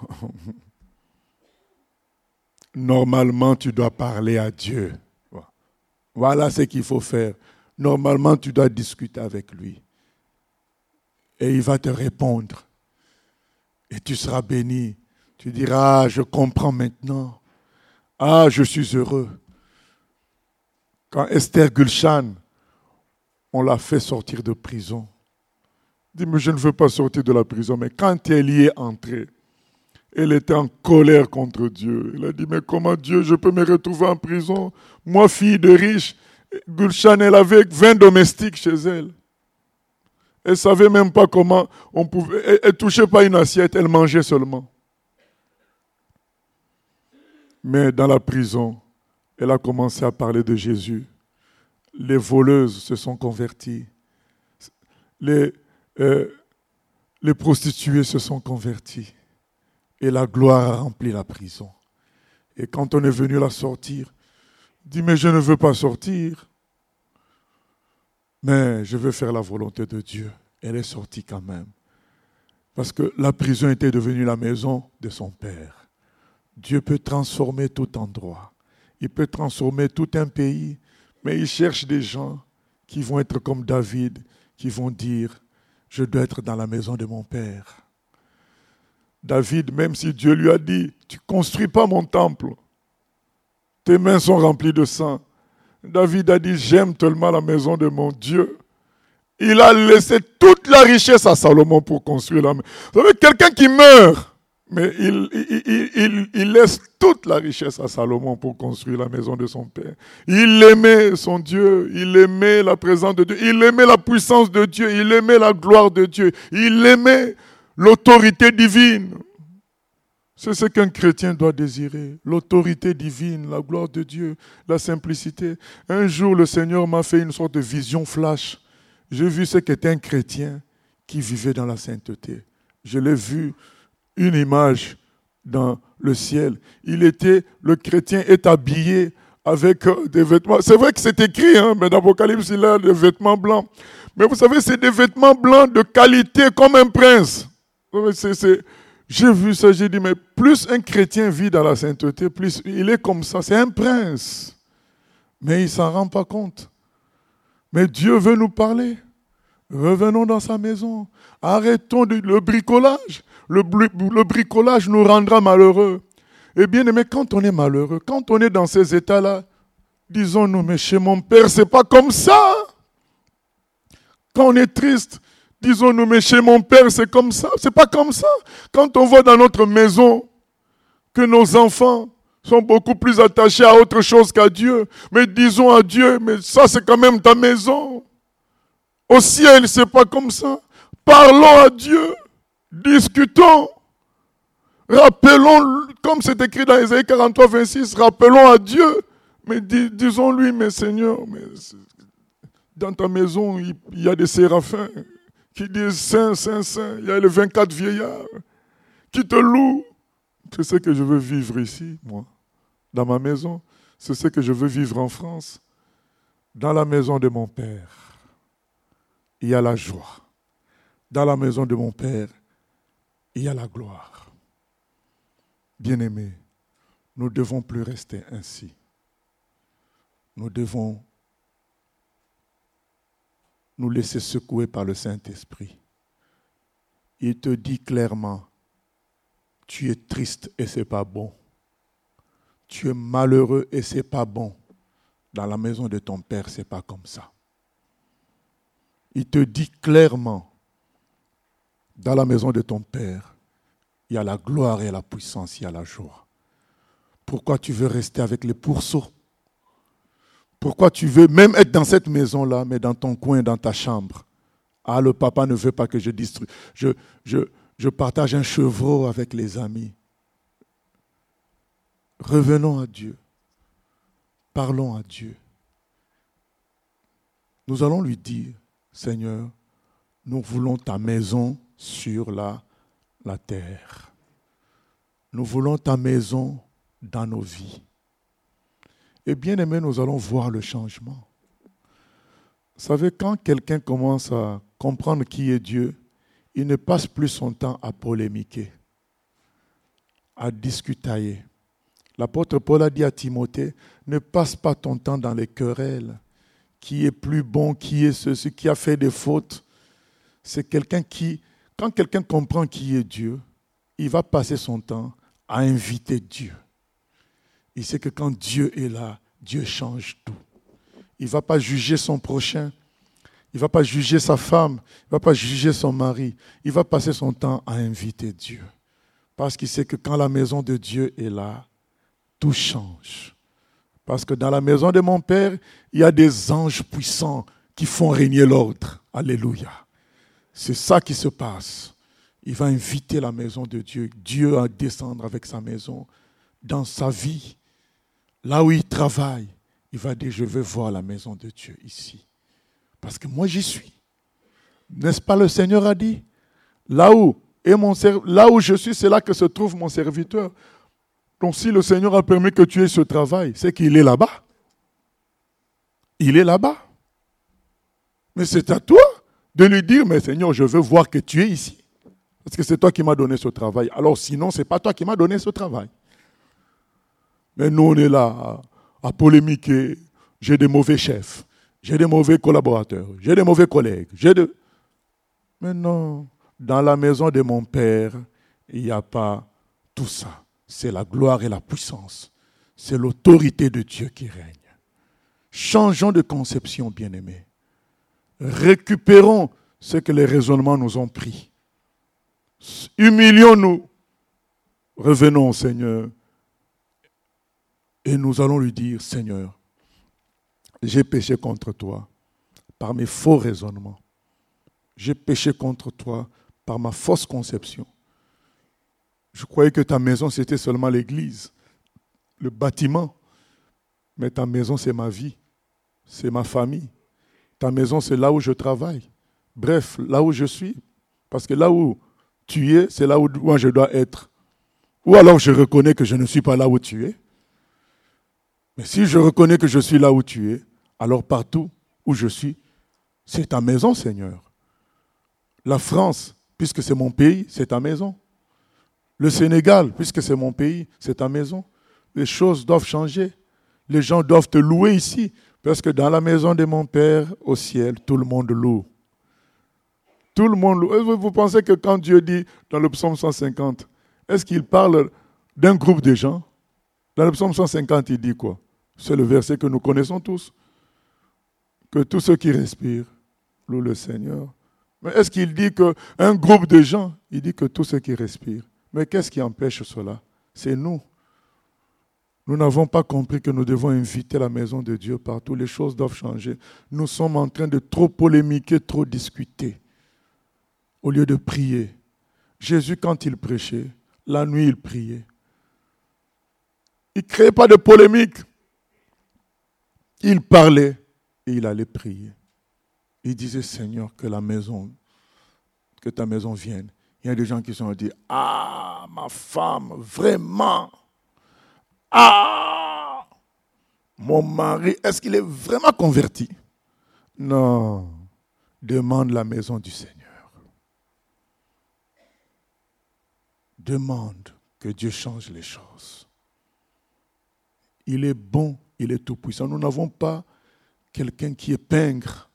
Normalement, tu dois parler à Dieu. Voilà ce qu'il faut faire. Normalement, tu dois discuter avec lui. Et il va te répondre. Et tu seras béni. Tu diras, ah, je comprends maintenant. Ah, je suis heureux. Quand Esther Gulshan, on l'a fait sortir de prison. Elle dit, mais je ne veux pas sortir de la prison. Mais quand elle y est entrée, elle était en colère contre Dieu. Elle a dit, mais comment Dieu, je peux me retrouver en prison? Moi, fille de riche, Gulshan, elle avait vingt domestiques chez elle. Elle ne savait même pas comment on pouvait... Elle ne touchait pas une assiette, elle mangeait seulement. Mais dans la prison, elle a commencé à parler de Jésus. Les voleuses se sont converties. Les, euh, les prostituées se sont converties. Et la gloire a rempli la prison. Et quand on est venu la sortir, elle dit, mais je ne veux pas sortir. Mais je veux faire la volonté de Dieu. Elle est sortie quand même. Parce que la prison était devenue la maison de son père. Dieu peut transformer tout endroit. Il peut transformer tout un pays. Mais il cherche des gens qui vont être comme David, qui vont dire, je dois être dans la maison de mon père. David, même si Dieu lui a dit, tu ne construis pas mon temple, tes mains sont remplies de sang. David a dit, j'aime tellement la maison de mon Dieu. Il a laissé toute la richesse à Salomon pour construire la maison. Vous savez, quelqu'un qui meurt, mais il, il, il, il, il laisse toute la richesse à Salomon pour construire la maison de son père. Il aimait son Dieu, il aimait la présence de Dieu, il aimait la puissance de Dieu, il aimait la gloire de Dieu, il aimait l'autorité divine. C'est ce qu'un chrétien doit désirer, l'autorité divine, la gloire de Dieu, la simplicité. Un jour, le Seigneur m'a fait une sorte de vision flash. J'ai vu ce qu'était un chrétien qui vivait dans la sainteté. Je l'ai vu, une image dans le ciel. Il était, le chrétien est habillé avec des vêtements. C'est vrai que c'est écrit, hein, mais dans l'Apocalypse, il a des vêtements blancs. Mais vous savez, c'est des vêtements blancs de qualité comme un prince. C'est, c'est, j'ai vu ça, j'ai dit, mais plus un chrétien vit dans la sainteté, plus il est comme ça. C'est un prince. Mais il ne s'en rend pas compte. Mais Dieu veut nous parler. Revenons dans sa maison. Arrêtons de, le bricolage. Le, le bricolage nous rendra malheureux. Et bien aimé, quand on est malheureux, quand on est dans ces états-là, disons-nous, mais chez mon père, c'est pas comme ça. Quand on est triste, disons-nous, mais chez mon père, c'est comme ça. C'est pas comme ça. Quand on voit dans notre maison que nos enfants sont beaucoup plus attachés à autre chose qu'à Dieu, mais disons à Dieu, mais ça, c'est quand même ta maison. Au ciel, c'est pas comme ça. Parlons à Dieu. Discutons. Rappelons, comme c'est écrit dans Ésaïe quarante-trois, vingt-six, rappelons à Dieu. Mais dis, disons-lui, mais Seigneur, mais dans ta maison, il, il y a des séraphins qui disent Saint, Saint, Saint. Il y a les vingt-quatre vieillards qui te louent. C'est ce que je veux vivre ici, moi, dans ma maison. C'est ce que je veux vivre en France, dans la maison de mon Père. Il y a la joie. Dans la maison de mon Père, il y a la gloire. Bien-aimés, nous ne devons plus rester ainsi. Nous devons nous laisser secouer par le Saint-Esprit. Il te dit clairement, tu es triste et ce n'est pas bon. Tu es malheureux et ce n'est pas bon. Dans la maison de ton Père, ce n'est pas comme ça. Il te dit clairement, dans la maison de ton Père, il y a la gloire et la puissance, il y a la joie. Pourquoi tu veux rester avec les pourceaux? Pourquoi tu veux même être dans cette maison-là, mais dans ton coin, dans ta chambre? Ah, le papa ne veut pas que je distribue. Je, je, je partage un chevreau avec les amis. Revenons à Dieu. Parlons à Dieu. Nous allons lui dire, Seigneur, nous voulons ta maison sur la, la terre. Nous voulons ta maison dans nos vies. Et bien aimé, nous allons voir le changement. Vous savez, quand quelqu'un commence à comprendre qui est Dieu, il ne passe plus son temps à polémiquer, à discutailler. L'apôtre Paul a dit à Timothée, ne passe pas ton temps dans les querelles. Qui est plus bon, qui est ceci, qui a fait des fautes. C'est quelqu'un qui, quand quelqu'un comprend qui est Dieu, il va passer son temps à inviter Dieu. Il sait que quand Dieu est là, Dieu change tout. Il ne va pas juger son prochain. Il ne va pas juger sa femme. Il ne va pas juger son mari. Il va passer son temps à inviter Dieu. Parce qu'il sait que quand la maison de Dieu est là, tout change. Parce que dans la maison de mon Père, il y a des anges puissants qui font régner l'ordre. Alléluia. C'est ça qui se passe. Il va inviter la maison de Dieu, Dieu à descendre avec sa maison dans sa vie. Là où il travaille, il va dire, je veux voir la maison de Dieu ici. Parce que moi, j'y suis. N'est-ce pas le Seigneur a dit, là où, est mon serv- là où je suis, c'est là que se trouve mon serviteur. Donc si le Seigneur a permis que tu aies ce travail, c'est qu'il est là-bas. Il est là-bas. Mais c'est à toi de lui dire, mais Seigneur, je veux voir que tu es ici. Parce que c'est toi qui m'as donné ce travail. Alors sinon, ce n'est pas toi qui m'as donné ce travail. Mais nous, on est là à, à polémiquer. J'ai des mauvais chefs. J'ai des mauvais collaborateurs. J'ai des mauvais collègues. J'ai de... Mais non, dans la maison de mon Père, il n'y a pas tout ça. C'est la gloire et la puissance. C'est l'autorité de Dieu qui règne. Changeons de conception, bien-aimés. Récupérons ce que les raisonnements nous ont pris. Humilions-nous. Revenons au Seigneur. Et nous allons lui dire, Seigneur, j'ai péché contre toi par mes faux raisonnements. J'ai péché contre toi par ma fausse conception. Je croyais que ta maison, c'était seulement l'église, le bâtiment. Mais ta maison, c'est ma vie, c'est ma famille. Ta maison, c'est là où je travaille. Bref, là où je suis. Parce que là où tu es, c'est là où moi je dois être. Ou alors je reconnais que je ne suis pas là où tu es. Mais si je reconnais que je suis là où tu es, alors partout où je suis, c'est ta maison, Seigneur. La France, puisque c'est mon pays, c'est ta maison. Le Sénégal, puisque c'est mon pays, c'est ta maison. Les choses doivent changer. Les gens doivent te louer ici. Parce que dans la maison de mon Père, au ciel, tout le monde loue. Tout le monde loue. Vous pensez que quand Dieu dit dans le psaume cent cinquante, est-ce qu'il parle d'un groupe de gens? Dans le psaume cent cinquante, il dit quoi? C'est le verset que nous connaissons tous. Que tous ceux qui respirent louent le Seigneur. Mais est-ce qu'il dit qu'un groupe de gens? Il dit que tous ceux qui respirent. Mais qu'est-ce qui empêche cela? C'est nous. Nous n'avons pas compris que nous devons inviter la maison de Dieu partout. Les choses doivent changer. Nous sommes en train de trop polémiquer, trop discuter, au lieu de prier. Jésus, quand il prêchait, la nuit, il priait. Il ne créait pas de polémique. Il parlait et il allait prier. Il disait, Seigneur, que la maison, que ta maison vienne. Il y a des gens qui sont dit, ah, ma femme, vraiment. Ah, mon mari, est-ce qu'il est vraiment converti? Non, demande la maison du Seigneur. Demande que Dieu change les choses. Il est bon, il est tout-puissant. Nous n'avons pas quelqu'un qui est pingre,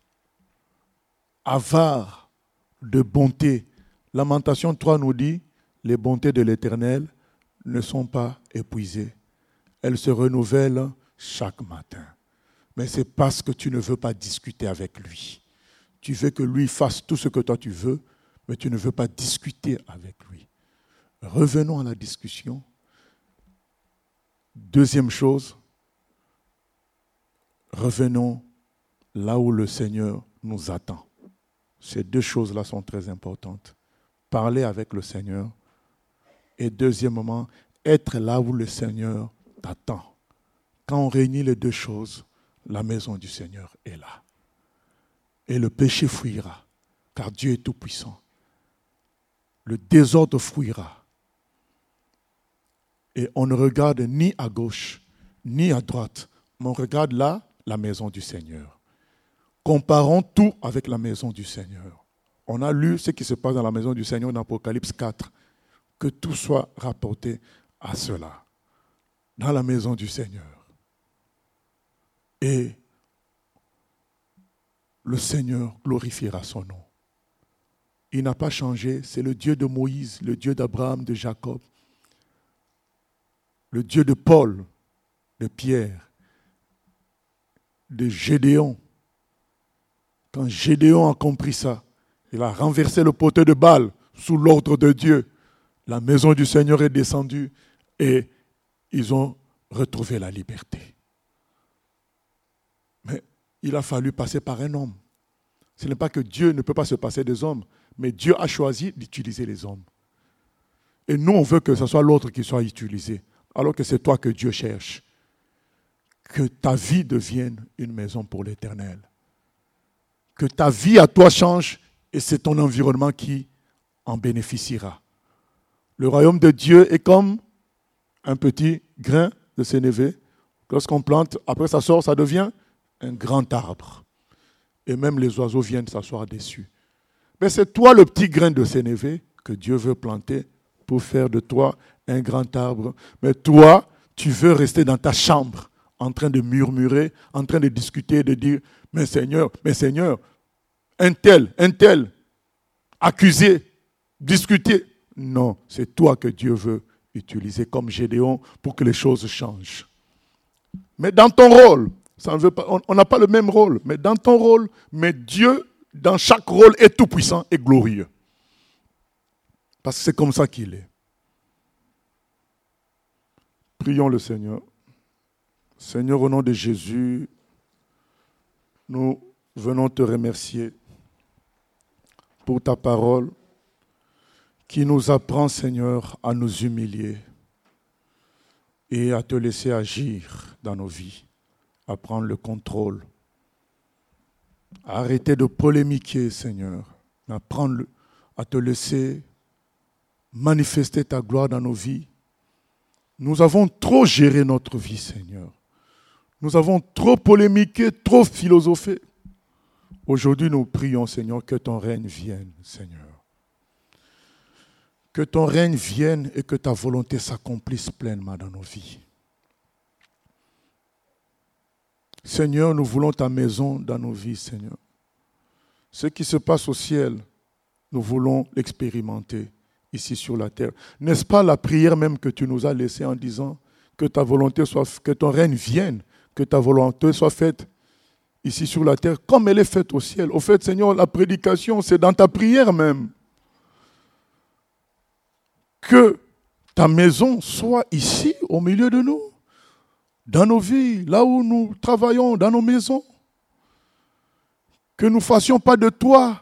avare de bonté. Lamentation trois nous dit, les bontés de l'Éternel ne sont pas épuisées. Elles se renouvellent chaque matin. Mais c'est parce que tu ne veux pas discuter avec lui. Tu veux que lui fasse tout ce que toi tu veux, mais tu ne veux pas discuter avec lui. Revenons à la discussion. Deuxième chose, revenons là où le Seigneur nous attend. Ces deux choses-là sont très importantes. Parler avec le Seigneur et deuxièmement, être là où le Seigneur t'attend. Quand on réunit les deux choses, la maison du Seigneur est là. Et le péché fuira, car Dieu est tout-puissant. Le désordre fuira. Et on ne regarde ni à gauche, ni à droite, mais on regarde là, la maison du Seigneur. Comparons tout avec la maison du Seigneur. On a lu ce qui se passe dans la maison du Seigneur dans Apocalypse quatre. Que tout soit rapporté à cela. Dans la maison du Seigneur. Et le Seigneur glorifiera son nom. Il n'a pas changé, c'est le Dieu de Moïse, le Dieu d'Abraham, de Jacob, le Dieu de Paul, de Pierre, de Gédéon. Quand Gédéon a compris ça, il a renversé le poteau de Baal sous l'ordre de Dieu. La maison du Seigneur est descendue et ils ont retrouvé la liberté. Mais il a fallu passer par un homme. Ce n'est pas que Dieu ne peut pas se passer des hommes, mais Dieu a choisi d'utiliser les hommes. Et nous, on veut que ce soit l'autre qui soit utilisé, alors que c'est toi que Dieu cherche. Que ta vie devienne une maison pour l'Éternel. Que ta vie à toi change et c'est ton environnement qui en bénéficiera. Le royaume de Dieu est comme un petit grain de sénévé. Lorsqu'on plante, après ça sort, ça devient un grand arbre. et même les oiseaux viennent s'asseoir dessus. Mais c'est toi le petit grain de sénévé que Dieu veut planter pour faire de toi un grand arbre. Mais toi, tu veux rester dans ta chambre, en train de murmurer, en train de discuter, de dire, mais Seigneur, mais Seigneur, un tel, un tel, accuser, discuter. Non, c'est toi que Dieu veut utiliser comme Gédéon pour que les choses changent. Mais dans ton rôle, ça ne veut pas, on n'a pas le même rôle, mais dans ton rôle, mais Dieu, dans chaque rôle, est tout-puissant et glorieux. Parce que c'est comme ça qu'il est. Prions le Seigneur. Seigneur, au nom de Jésus, nous venons te remercier pour ta parole qui nous apprend, Seigneur, à nous humilier et à te laisser agir dans nos vies, à prendre le contrôle, à arrêter de polémiquer, Seigneur, à, prendre le, à te laisser manifester ta gloire dans nos vies. Nous avons trop géré notre vie, Seigneur. Nous avons trop polémiqué, trop philosophé. Aujourd'hui, nous prions, Seigneur, que ton règne vienne, Seigneur. Que ton règne vienne et que ta volonté s'accomplisse pleinement dans nos vies. Seigneur, nous voulons ta maison dans nos vies, Seigneur. Ce qui se passe au ciel, nous voulons l'expérimenter ici sur la terre. N'est-ce pas la prière même que tu nous as laissée en disant que ta volonté soit, que ton règne vienne, que ta volonté soit faite ici sur la terre comme elle est faite au ciel. Au fait, Seigneur, la prédication, c'est dans ta prière même. Que ta maison soit ici, au milieu de nous, dans nos vies, là où nous travaillons, dans nos maisons. Que nous ne fassions pas de toi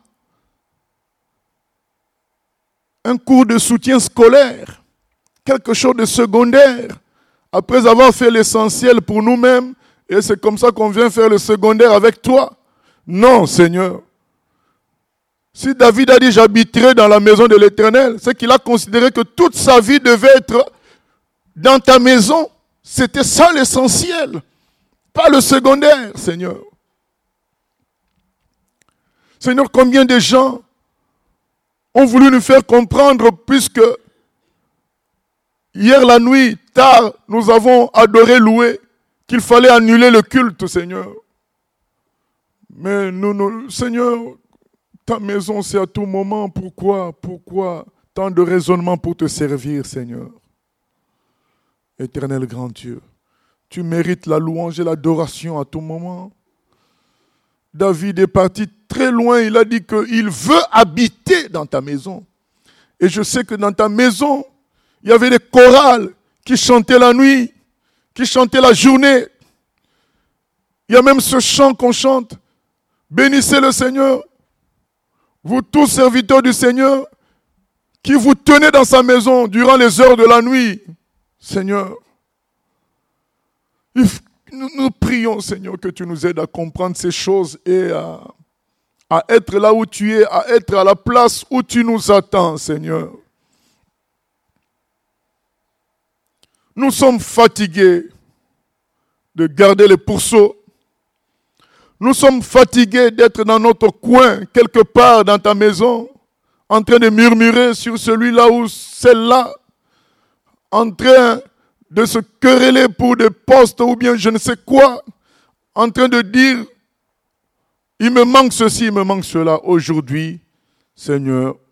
un cours de soutien scolaire, quelque chose de secondaire, après avoir fait l'essentiel pour nous-mêmes, et c'est comme ça qu'on vient faire le secondaire avec toi. Non, Seigneur. Si David a dit « j'habiterai dans la maison de l'Éternel », c'est qu'il a considéré que toute sa vie devait être dans ta maison. C'était ça l'essentiel, pas le secondaire, Seigneur. Seigneur, combien de gens ont voulu nous faire comprendre, puisque hier la nuit, tard, nous avons adoré, loué, qu'il fallait annuler le culte, Seigneur. Mais nous, nous, Seigneur, ta maison, c'est à tout moment. Pourquoi, pourquoi tant de raisonnements pour te servir, Seigneur? Éternel grand Dieu, tu mérites la louange et l'adoration à tout moment. David est parti très loin, il a dit qu'il veut habiter dans ta maison. Et je sais que dans ta maison, il y avait des chorales qui chantaient la nuit, qui chantaient la journée. Il y a même ce chant qu'on chante. Bénissez le Seigneur, vous tous serviteurs du Seigneur, qui vous tenez dans sa maison durant les heures de la nuit. Seigneur, nous, nous prions, Seigneur, que tu nous aides à comprendre ces choses et à, à être là où tu es, à être à la place où tu nous attends, Seigneur. Nous sommes fatigués de garder les pourceaux. Nous sommes fatigués d'être dans notre coin, quelque part dans ta maison, en train de murmurer sur celui-là ou celle-là, en train de se quereller pour des postes ou bien je ne sais quoi, en train de dire, il me manque ceci, il me manque cela. Aujourd'hui, Seigneur,